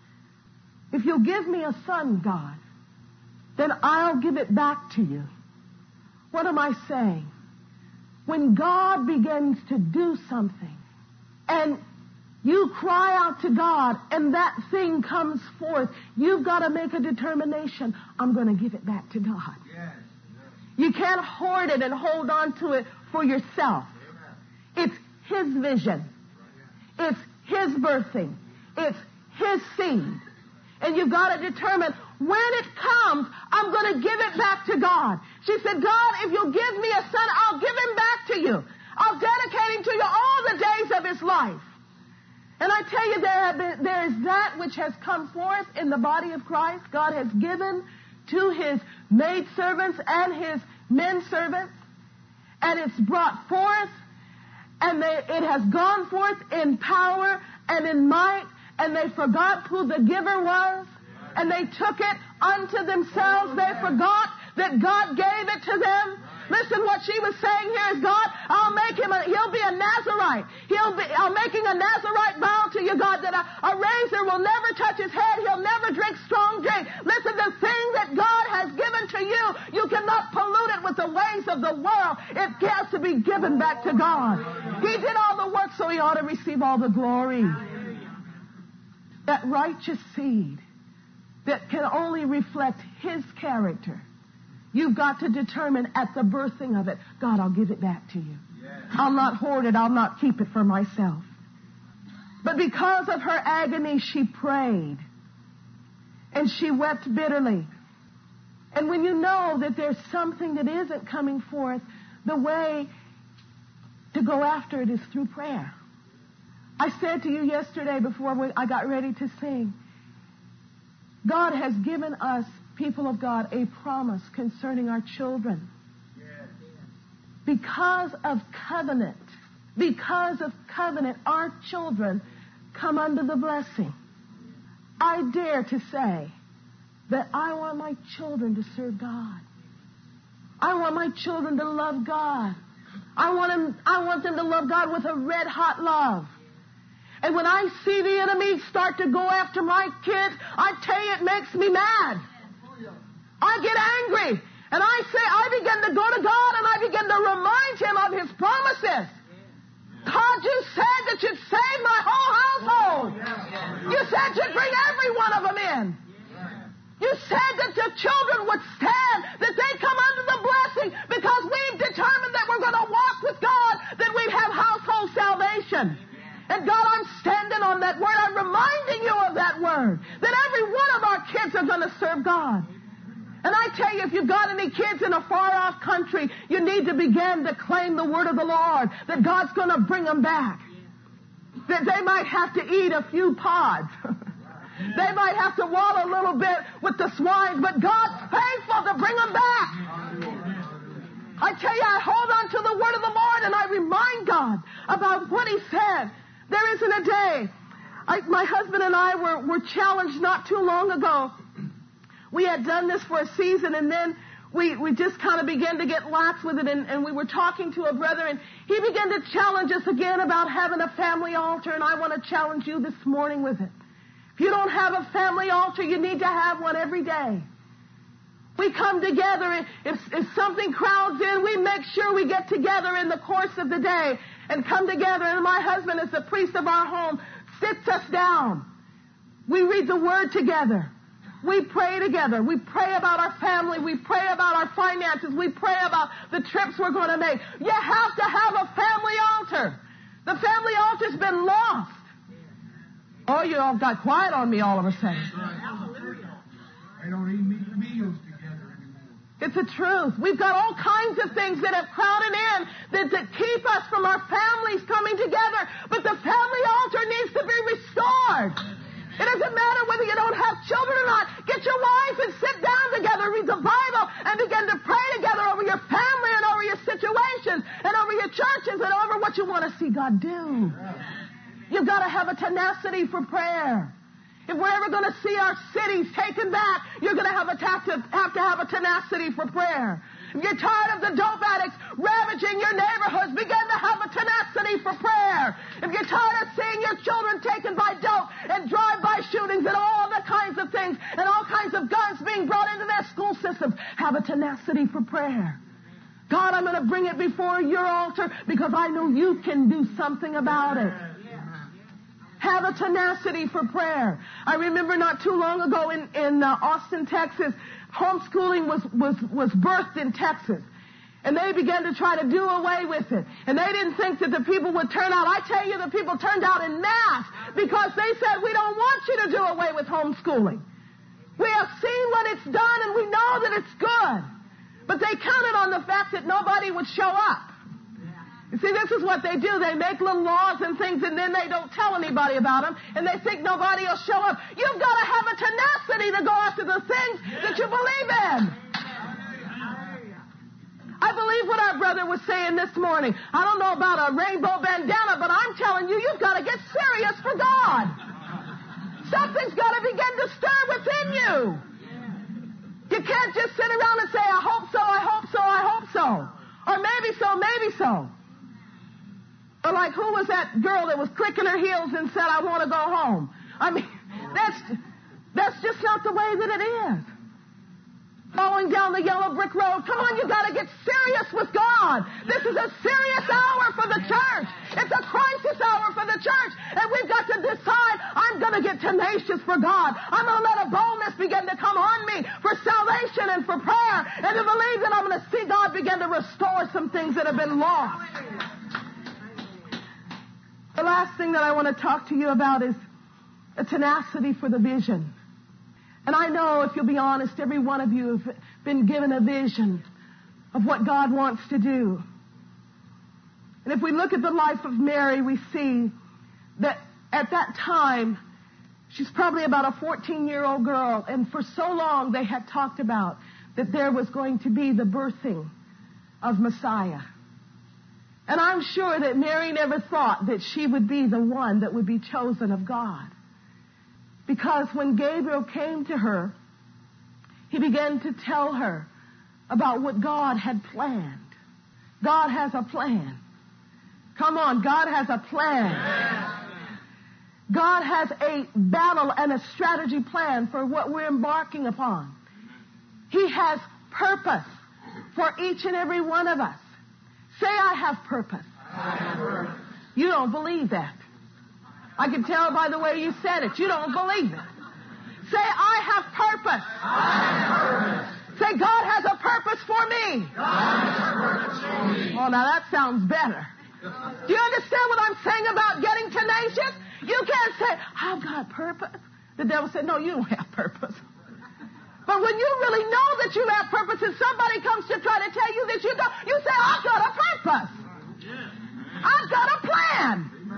If you'll give me a son, God, then I'll give it back to you. What am I saying? When God begins to do something, and you cry out to God, and that thing comes forth, you've got to make a determination. I'm going to give it back to God. Yes. You can't hoard it and hold on to it for yourself. It's His vision. It's His birthing. It's His seed. And you've got to determine, when it comes, I'm going to give it back to God. She said, God, if you'll give me a son, I'll give him back to you. I'll dedicate him to you all the days of his life. And I tell you, there is that which has come forth in the body of Christ. God has given to His maidservants and His men servants. And it's brought forth, and it has gone forth in power and in might, and they forgot who the giver was, and they took it unto themselves. They forgot that God gave it to them. Listen, what she was saying here is, God, I'll make him, he'll be a Nazarite. I'm making a Nazarite vow to you, God, that a razor will never touch his head. He'll never drink strong drink. Listen, the thing that God has given to you, you cannot pollute it with the ways of the world. It has to be given back to God. He did all the work, so he ought to receive all the glory. That righteous seed that can only reflect His character. You've got to determine at the birthing of it, God, I'll give it back to you. Yes. I'll not hoard it. I'll not keep it for myself. But because of her agony, she prayed. And she wept bitterly. And when you know that there's something that isn't coming forth, the way to go after it is through prayer. I said to you yesterday before I got ready to sing, God has given us, people of God, a promise concerning our children. Because of covenant, our children come under the blessing. I dare to say that I want my children to serve God. I want my children to love God. I want them to love God with a red hot love. And when I see the enemy start to go after my kids, I tell you, it makes me mad. I get angry. And I begin to go to God and I begin to remind Him of His promises. God, you said that you'd save my whole household. You said you'd bring every one of them in. You said that the children would stand, that they come under the blessing because we've determined that we're going to walk with God, that we'd have household salvation. And God, I'm standing on that word. I'm reminding you of that word. That every one of our kids are going to serve God. And I tell you, if you've got any kids in a far-off country, you need to begin to claim the word of the Lord. That God's going to bring them back. That they might have to eat a few pods. They might have to wallow a little bit with the swine. But God's faithful to bring them back. I tell you, I hold on to the word of the Lord and I remind God about what He said. There isn't a day. My husband and I were challenged not too long ago. We had done this for a season, and then we just kind of began to get lax with it, and we were talking to a brother, and he began to challenge us again about having a family altar, and I want to challenge you this morning with it. If you don't have a family altar, you need to have one every day. We come together. If something crowds in, we make sure we get together in the course of the day and come together. And my husband, as the priest of our home, sits us down. We read the Word together. We pray together. We pray about our family. We pray about our finances. We pray about the trips we're going to make. You have to have a family altar. The family altar's been lost. Oh, you all got quiet on me all of a sudden. They don't even eat meals together anymore. It's the truth. We've got all kinds of things that have crowded in that keep us from our families coming together. But the family altar needs to be restored. It doesn't matter whether you don't have children or not. Get your wife and sit down together, read the Bible, and begin to pray together over your see God do. You've got to have a tenacity for prayer. If we're ever going to see our cities taken back, you're going to have to have a tenacity for prayer. If you're tired of the dope addicts ravaging your neighborhoods, begin to have a tenacity for prayer. If you're tired of seeing your children taken by dope and drive-by shootings and all the kinds of things and all kinds of guns being brought into their school systems, have a tenacity for prayer. God, I'm going to bring it before your altar because I know you can do something about it. Have a tenacity for prayer. I remember not too long ago in Austin, Texas, homeschooling was birthed in Texas. And they began to try to do away with it. And they didn't think that the people would turn out. I tell you, the people turned out en masse because they said, we don't want you to do away with homeschooling. We have seen what it's done and we know that it's good. But they counted on the fact that nobody would show up. You see, this is what they do. They make little laws and things, and then they don't tell anybody about them, and they think nobody will show up. You've got to have a tenacity to go after the things that you believe in. I believe what our brother was saying this morning. I don't know about a rainbow bandana, but I'm telling you, you've got to get serious for God. Something's got to begin to stir within you. You can't just sit around and say, I hope so, I hope so, I hope so. Or maybe so, maybe so. Or like, who was that girl that was clicking her heels and said, I want to go home? I mean, that's just not the way that it is. Falling down the yellow brick road. Come on, you got to get serious with God. This is a serious hour for the church. It's a crisis hour for the church. And we've got to decide, I'm going to get tenacious for God. I'm going to let a boldness begin to come on me for salvation and for prayer. And to believe that I'm going to see God begin to restore some things that have been lost. The last thing that I want to talk to you about is a tenacity for the vision. And I know, if you'll be honest, every one of you have been given a vision of what God wants to do. And if we look at the life of Mary, we see that at that time, she's probably about a 14-year-old girl. And for so long, they had talked about that there was going to be the birthing of Messiah. And I'm sure that Mary never thought that she would be the one that would be chosen of God. Because when Gabriel came to her, he began to tell her about what God had planned. God has a plan. Come on, God has a plan. God has a battle and a strategy plan for what we're embarking upon. He has purpose for each and every one of us. Say, I have purpose. I have purpose. You don't believe that. I can tell by the way you said it. You don't believe it. Say, I have purpose. I have purpose. Say, God has a purpose for me. God has a purpose for me. Oh, now that sounds better. Do you understand what I'm saying about getting tenacious? You can't say, I've got purpose. The devil said, no, you don't have purpose. But when you really know that you have purpose and somebody comes to try to tell you that you don't, you say, I've got a purpose. I've got a plan.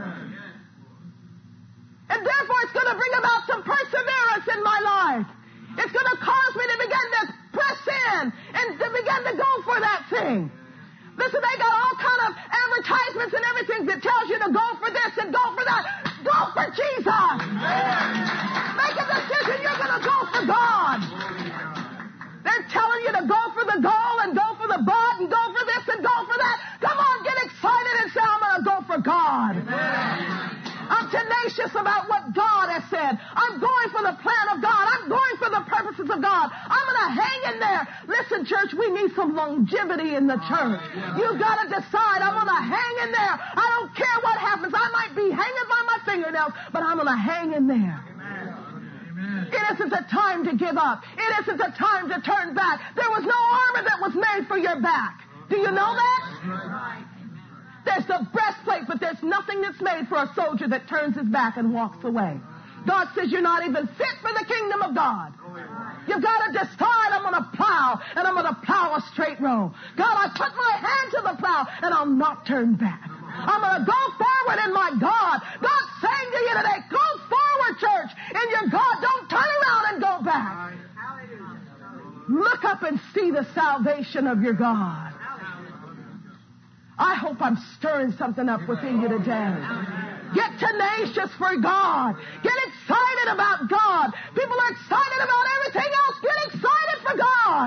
And therefore it's going to bring about some perseverance in my life. It's going to cause me to begin to press in and to begin to go for that thing. Listen, they got all kind of advertisements and everything that tells you to go for this and go for that. Go for Jesus. Make a decision. You're going to go for God. They're telling you to go for the goal and go for the bud and go for this and go for that. Come on, get excited and say, I'm going to go for God. I'm tenacious about what God has said. I'm going for the plan of God. I'm going for the purposes of God. I'm going to hang in there. Listen, church, we need some longevity in the church. You've got to decide, I'm going to hang in there. I don't care what happens. I might be hanging by my fingernails, but I'm going to hang in there. It isn't the time to give up. It isn't the time to turn back. There was no armor that was made for your back. Do you know that? There's the breastplate, but there's nothing that's made for a soldier that turns his back and walks away. God says you're not even fit for the kingdom of God. You've got to decide, I'm going to plow, and I'm going to plow a straight row. God, I put my hand to the plow, and I'll not turn back. I'm going to go forward in my God. God's saying to you today, go forward, church, in your God. Don't turn around and go back. Look up and see the salvation of your God. I hope I'm stirring something up within you today. Get tenacious for God. Get excited about God. People are excited about everything else. Get excited for God.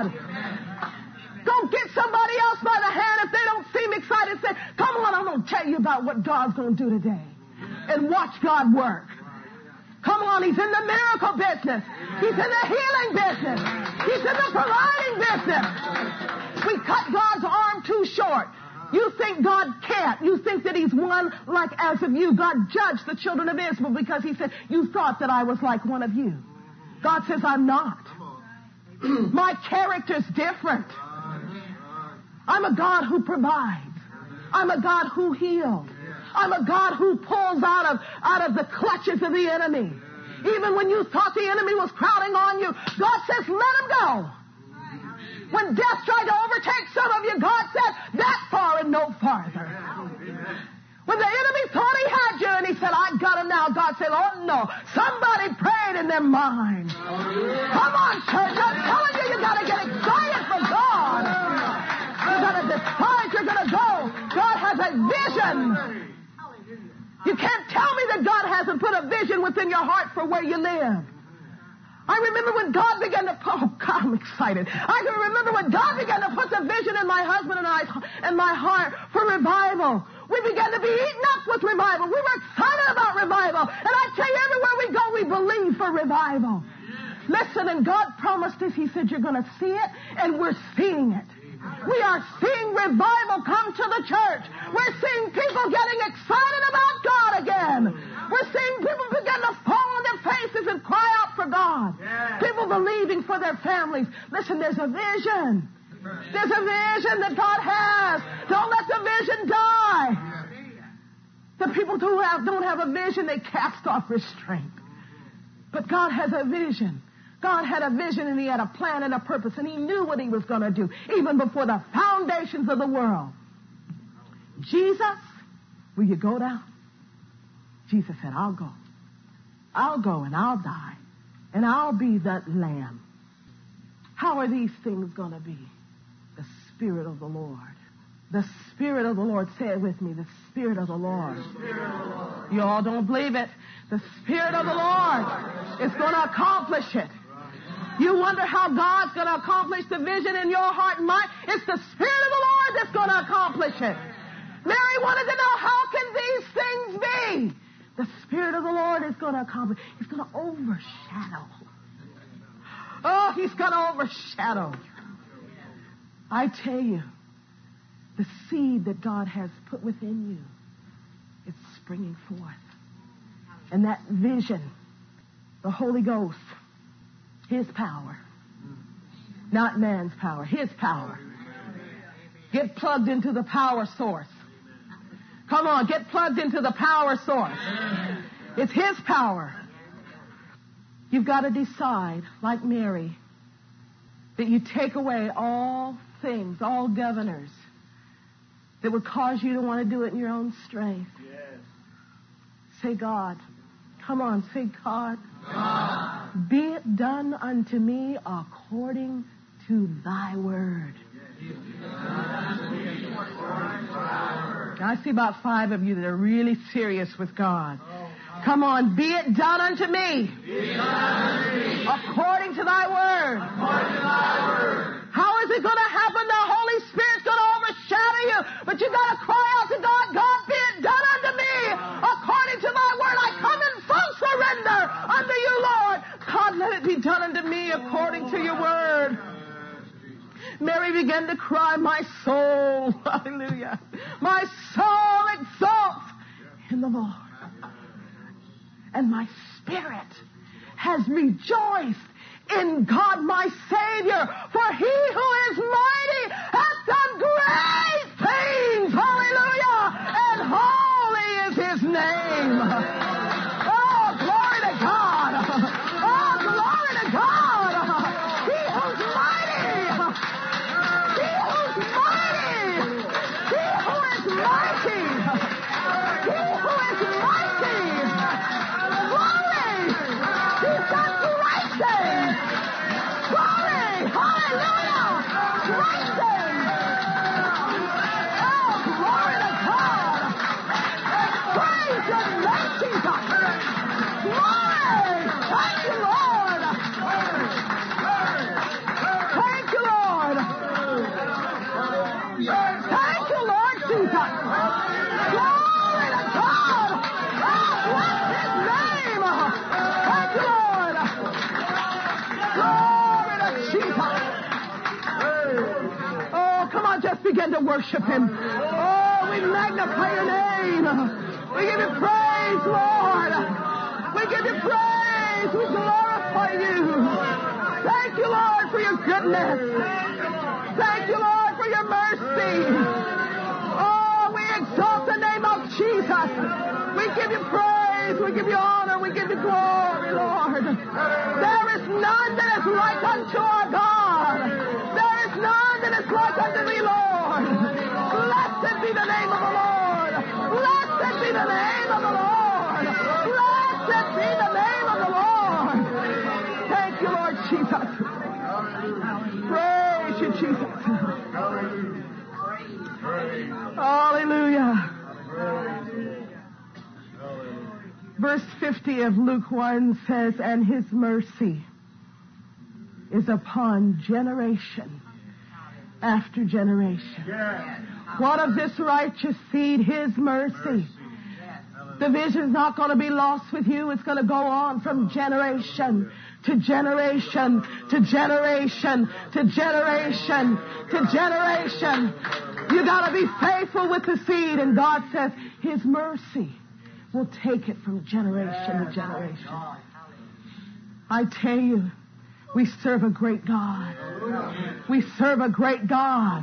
Don't get somebody else by the hand if they don't seem excited. Say, come on, I'm going to tell you about what God's going to do today. And watch God work. Come on, He's in the miracle business. He's in the healing business. He's in the providing business. We cut God's arm too short. You think God can't. You think that He's one like as of you. God judged the children of Israel because He said, you thought that I was like one of you. God says, I'm not. My character's different. I'm a God who provides. I'm a God who heals. I'm a God who pulls out of the clutches of the enemy. Even when you thought the enemy was crowding on you, God says, let him go. When death tried to overtake some of you, God said, that far and no farther. When the enemy thought he had you and he said, I got him now, God said, oh no, somebody prayed in their mind. Come on, church, I'm telling you, you got to get excited for God. You got to decide you're going to go. God has a vision. You can't tell me that God hasn't put a vision within your heart for where you live. I remember when God began to, oh God, I'm excited. I can remember when God began to put the vision in my husband and I, and my heart for revival. We began to be eaten up with revival. We were excited about revival. And I tell you, everywhere we go, we believe for revival. Listen, and God promised us, He said, you're going to see it, and we're seeing it. We are seeing revival come to the church. We're seeing people getting excited about God again. We're seeing people begin to fall on their faces and cry out for God. People believing for their families. Listen, there's a vision. There's a vision that God has. Don't let the vision die. The people who don't have a vision, they cast off restraint. But God has a vision. God had a vision and He had a plan and a purpose, and He knew what He was going to do even before the foundations of the world. Jesus, will you go down? Jesus said, I'll go. I'll go and I'll die and I'll be that lamb. How are these things going to be? The Spirit of the Lord. The Spirit of the Lord. Say it with me. The Spirit of the Lord. You all don't believe it. The Spirit of the Lord is going to accomplish it. You wonder how God's going to accomplish the vision in your heart and mind. It's the Spirit of the Lord that's going to accomplish it. Mary wanted to know, how can these things be? The Spirit of the Lord is going to accomplish. He's going to overshadow. Oh, He's going to overshadow. I tell you, the seed that God has put within you, it's springing forth. And that vision, the Holy Ghost, His power, not man's power, His power. Get plugged into the power source. Come on, get plugged into the power source. It's His power. You've got to decide, like Mary, that you take away all things, all governors that would cause you to want to do it in your own strength. Say, God. Come on, say, God. God. Be it done unto me according to Thy word. I see about 5 of you that are really serious with God. Come on, be it done unto me. According to Thy word. How is it going to happen? The Holy Spirit's going to overshadow you. But you got to cry out to God, God, be it done unto me according to Thy word. I come in full surrender unto you, Lord. God, let it be done unto me according to your word. Mary began to cry, my soul, hallelujah, my soul exalts in the Lord. And my spirit has rejoiced in God my Savior, for He who is mighty hath done great things, hallelujah, and holy is His name. Oh, glory to God. Oh, glory to God. He who's mighty. He who's mighty. He who is mighty. He who is mighty. Glory. He's done great things. Glory. Hallelujah. Great things. Jesus. Glory to God. Oh, bless His name. Thank you, Lord. Glory to Jesus. Oh, come on, just begin to worship Him. Oh, we magnify Your name. We give You praise, Lord. We give You praise. We glorify You. Thank You, Lord, for Your goodness. Thank You, Lord, for Your mercy. Oh, we exalt the name of Jesus. We give You praise. We give You honor. We give You glory, Lord. There is none that is like unto our God. There is none that is like unto Thee, Lord. Blessed be the name of the Lord. Blessed be the name of the Lord. Blessed be the name of the Lord. Thank You, Lord Jesus. Praise You, Jesus. Hallelujah. Verse 50 of Luke 1 says, and His mercy is upon generation after generation. What of this righteous seed? His mercy. The vision's not going to be lost with you. It's going to go on from generation to generation to generation to generation to generation. You got to be faithful with the seed. And God says His mercy will take it from generation to generation. I tell you, we serve a great God. We serve a great God.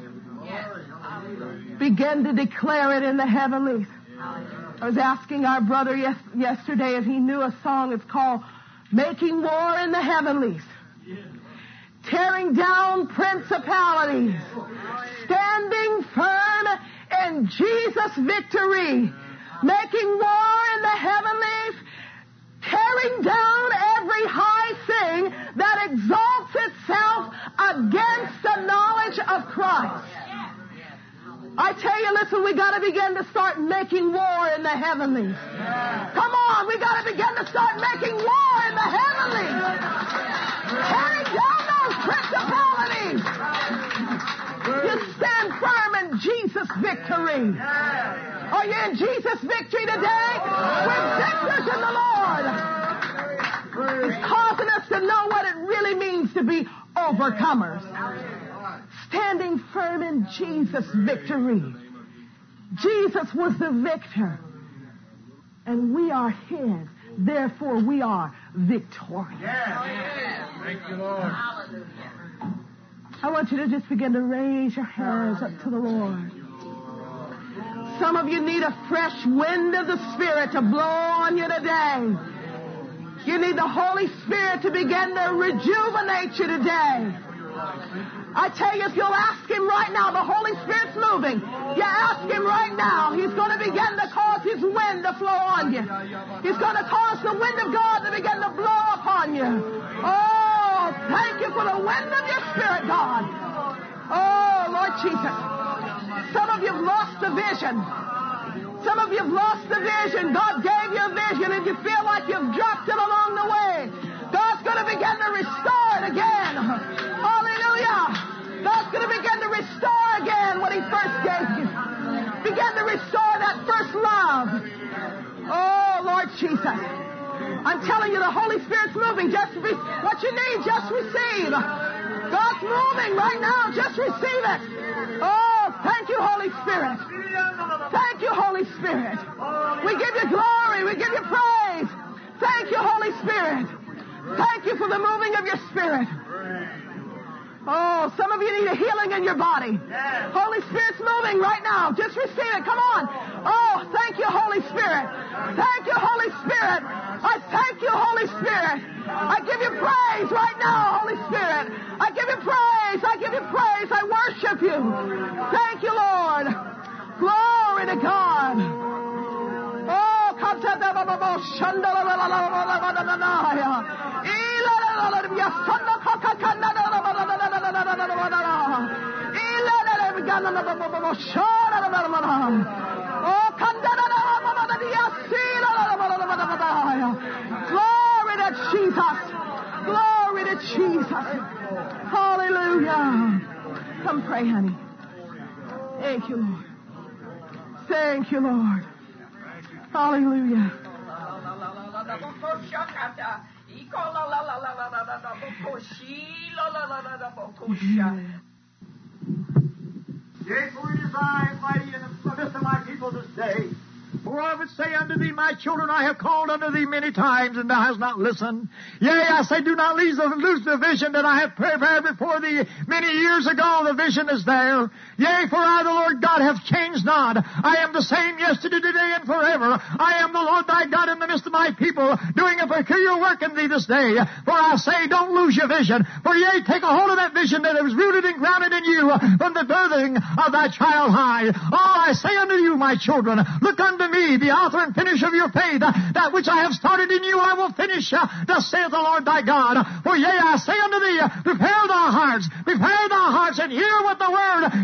Begin to declare it in the heavenlies. I was asking our brother yesterday if he knew a song. It's called Making War in the Heavenlies. Tearing down principalities. Standing firm in Jesus' victory. Making war in the heavenlies. Tearing down every high thing that exalts itself against the knowledge of Christ. I tell you, listen, we got to begin to start making war in the heavenlies. Come on, we got to begin to start making war in the heavenlies. Tearing down those principalities. You stand firm in Jesus' victory. Are you in Jesus' victory today? We're victors in the Lord. It's causing us to know what it really means to be overcomers. Standing firm in Jesus' victory. Jesus was the victor. And we are His. Therefore, we are victorious. Thank You, Lord. I want you to just begin to raise your hands up to the Lord. Some of you need a fresh wind of the Spirit to blow on you today. You need the Holy Spirit to begin to rejuvenate you today. I tell you, if you'll ask Him right now, the Holy Spirit's moving. You ask Him right now, He's going to begin to cause His wind to flow on you. He's going to cause the wind of God to begin to blow upon you. Oh, thank You for the wind of Your Spirit, God. Oh, Lord Jesus. Some of you have lost the vision. Some of you have lost the vision. God gave you a vision and you feel like you've dropped it along the way. God's going to begin to restore it again. Hallelujah. God's going to begin to restore again what He first gave you. Begin to restore that first love. Oh, Lord Jesus. I'm telling you, the Holy Spirit's moving. What you need, just receive. God's moving right now. Just receive it. Oh, thank You, Holy Spirit. Thank You, Holy Spirit. We give You glory. We give You praise. Thank You, Holy Spirit. Thank You for the moving of Your Spirit. Oh, some of you need a healing in your body. Holy Spirit's moving right now. Just receive it. Come on. Oh, thank You, Holy Spirit. Thank You, Holy Spirit. I thank You, Holy Spirit. I give You praise right now, Holy Spirit. I give You praise. I give You praise. I worship You. Thank You, Lord. Glory to God. Oh, come to the glory to Jesus. Glory to Jesus. Hallelujah. Come pray, honey. Thank You, Lord. Thank you, Lord. Hallelujah. Yea, for it is I, mighty in the midst of my people this day. For I would say unto thee, my children, I have called unto thee many times, and thou hast not listened. Yea, I say, do not lose the vision that I have prepared before thee many years ago. The vision is there. Yea, for I, the Lord God, have changed not. I am the same yesterday, today, and forever. I am the Lord thy God in the midst of my people, doing a peculiar work in thee this day. For I say, don't lose your vision. For yea, take a hold of that vision that is rooted and grounded in you from the birthing of thy child high. Oh, I say unto you, my children, look unto me, the author and finisher of your faith. That which I have started in you, I will finish, thus saith the Lord thy God. For yea, I say unto thee, prepare thy hearts, and hear what the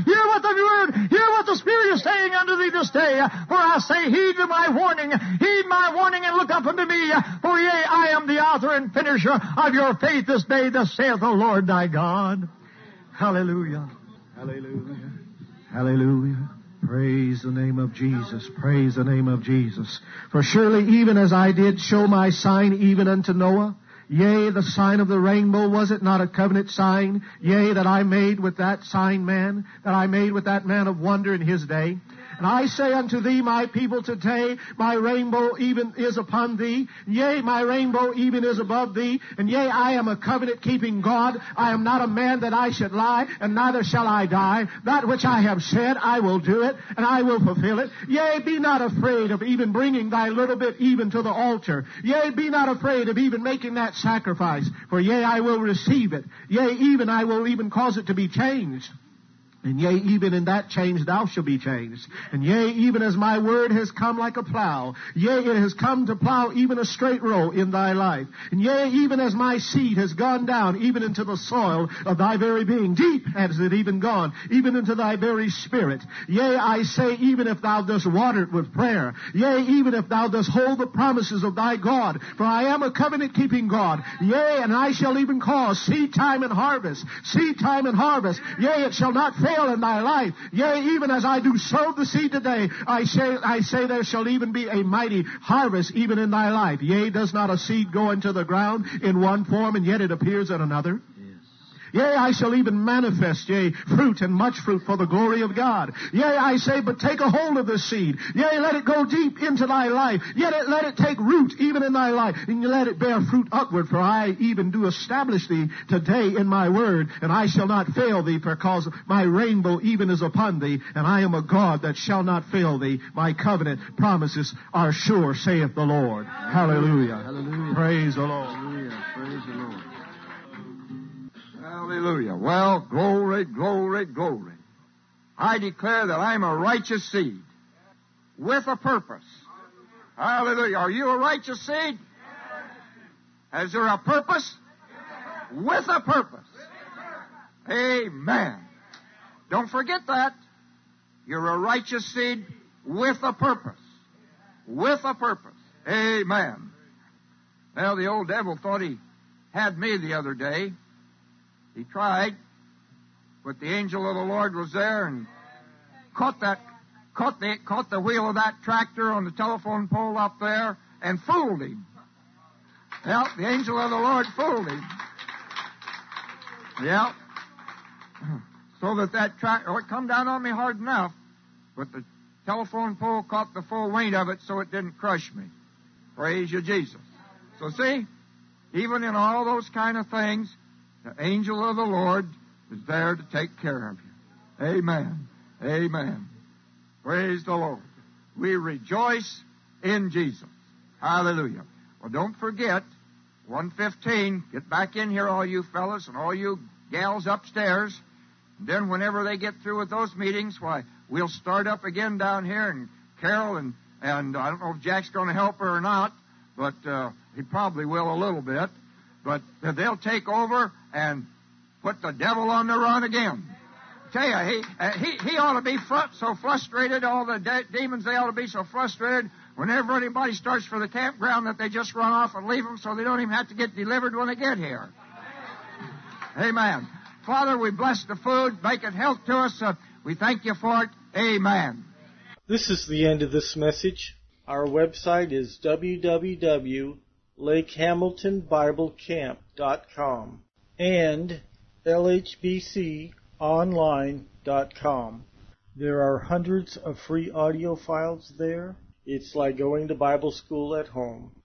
Spirit is saying unto thee this day. For I say, heed my warning, and look up unto me. For yea, I am the author and finisher of your faith this day, thus saith the Lord thy God. Hallelujah. Hallelujah. Hallelujah. Praise the name of Jesus. Praise the name of Jesus. For surely even as I did show my sign even unto Noah, yea, the sign of the rainbow, was it not a covenant sign? Yea, that I made with that sign man, that I made with that man of wonder in his day. And I say unto thee, my people, today, my rainbow even is upon thee. Yea, my rainbow even is above thee. And yea, I am a covenant-keeping God. I am not a man that I should lie, and neither shall I die. That which I have said, I will do it, and I will fulfill it. Yea, be not afraid of even bringing thy little bit even to the altar. Yea, be not afraid of even making that sacrifice. For yea, I will receive it. Yea, even I will even cause it to be changed. And yea, even in that change thou shalt be changed. And yea, even as my word has come like a plow, yea, it has come to plow even a straight row in thy life. And yea, even as my seed has gone down even into the soil of thy very being, deep has it even gone, even into thy very spirit. Yea, I say, even if thou dost water it with prayer, yea, even if thou dost hold the promises of thy God, for I am a covenant-keeping God. Yea, and I shall even cause seed time and harvest. Yea, it shall not fail in thy life. Yea, even as I do sow the seed today, I say there shall even be a mighty harvest even in thy life. Yea, does not a seed go into the ground in one form, and yet it appears in another? Yea, I shall even manifest, yea, fruit and much fruit for the glory of God. Yea, I say, but take a hold of this seed. Yea, let it go deep into thy life. Yet let it take root even in thy life. And let it bear fruit upward. For I even do establish thee today in my word. And I shall not fail thee, because my rainbow even is upon thee. And I am a God that shall not fail thee. My covenant promises are sure, saith the Lord. Hallelujah. Hallelujah. Praise the Lord. Hallelujah. Praise the Lord. Hallelujah. Well, glory, glory, glory. I declare that I'm a righteous seed with a purpose. Hallelujah. Are you a righteous seed? Is there a purpose? With a purpose. Amen. Don't forget that. You're a righteous seed with a purpose. With a purpose. Amen. Well, the old devil thought he had me the other day. He tried, but the angel of the Lord was there and caught the wheel of that tractor on the telephone pole up there and fooled him. Well, the angel of the Lord fooled him. Yeah. So that tractor, it come down on me hard enough, but the telephone pole caught the full weight of it so it didn't crush me. Praise you, Jesus. So see, even in all those kind of things, the angel of the Lord is there to take care of you. Amen. Amen. Praise the Lord. We rejoice in Jesus. Hallelujah. Well, don't forget, 1:15, get back in here, all you fellas and all you gals upstairs. And then whenever they get through with those meetings, why, we'll start up again down here, and Carol and I don't know if Jack's going to help her or not, but he probably will a little bit. But they'll take over and put the devil on the run again. Tell you, he ought to be so frustrated. All the demons, they ought to be so frustrated whenever anybody starts for the campground that they just run off and leave them, so they don't even have to get delivered when they get here. Amen. Father, we bless the food, make it health to us. We thank you for it. Amen. This is the end of this message. Our website is www.lakehamiltonbiblecamp.com and lhbconline.com. There are hundreds of free audio files there. It's like going to Bible school at home.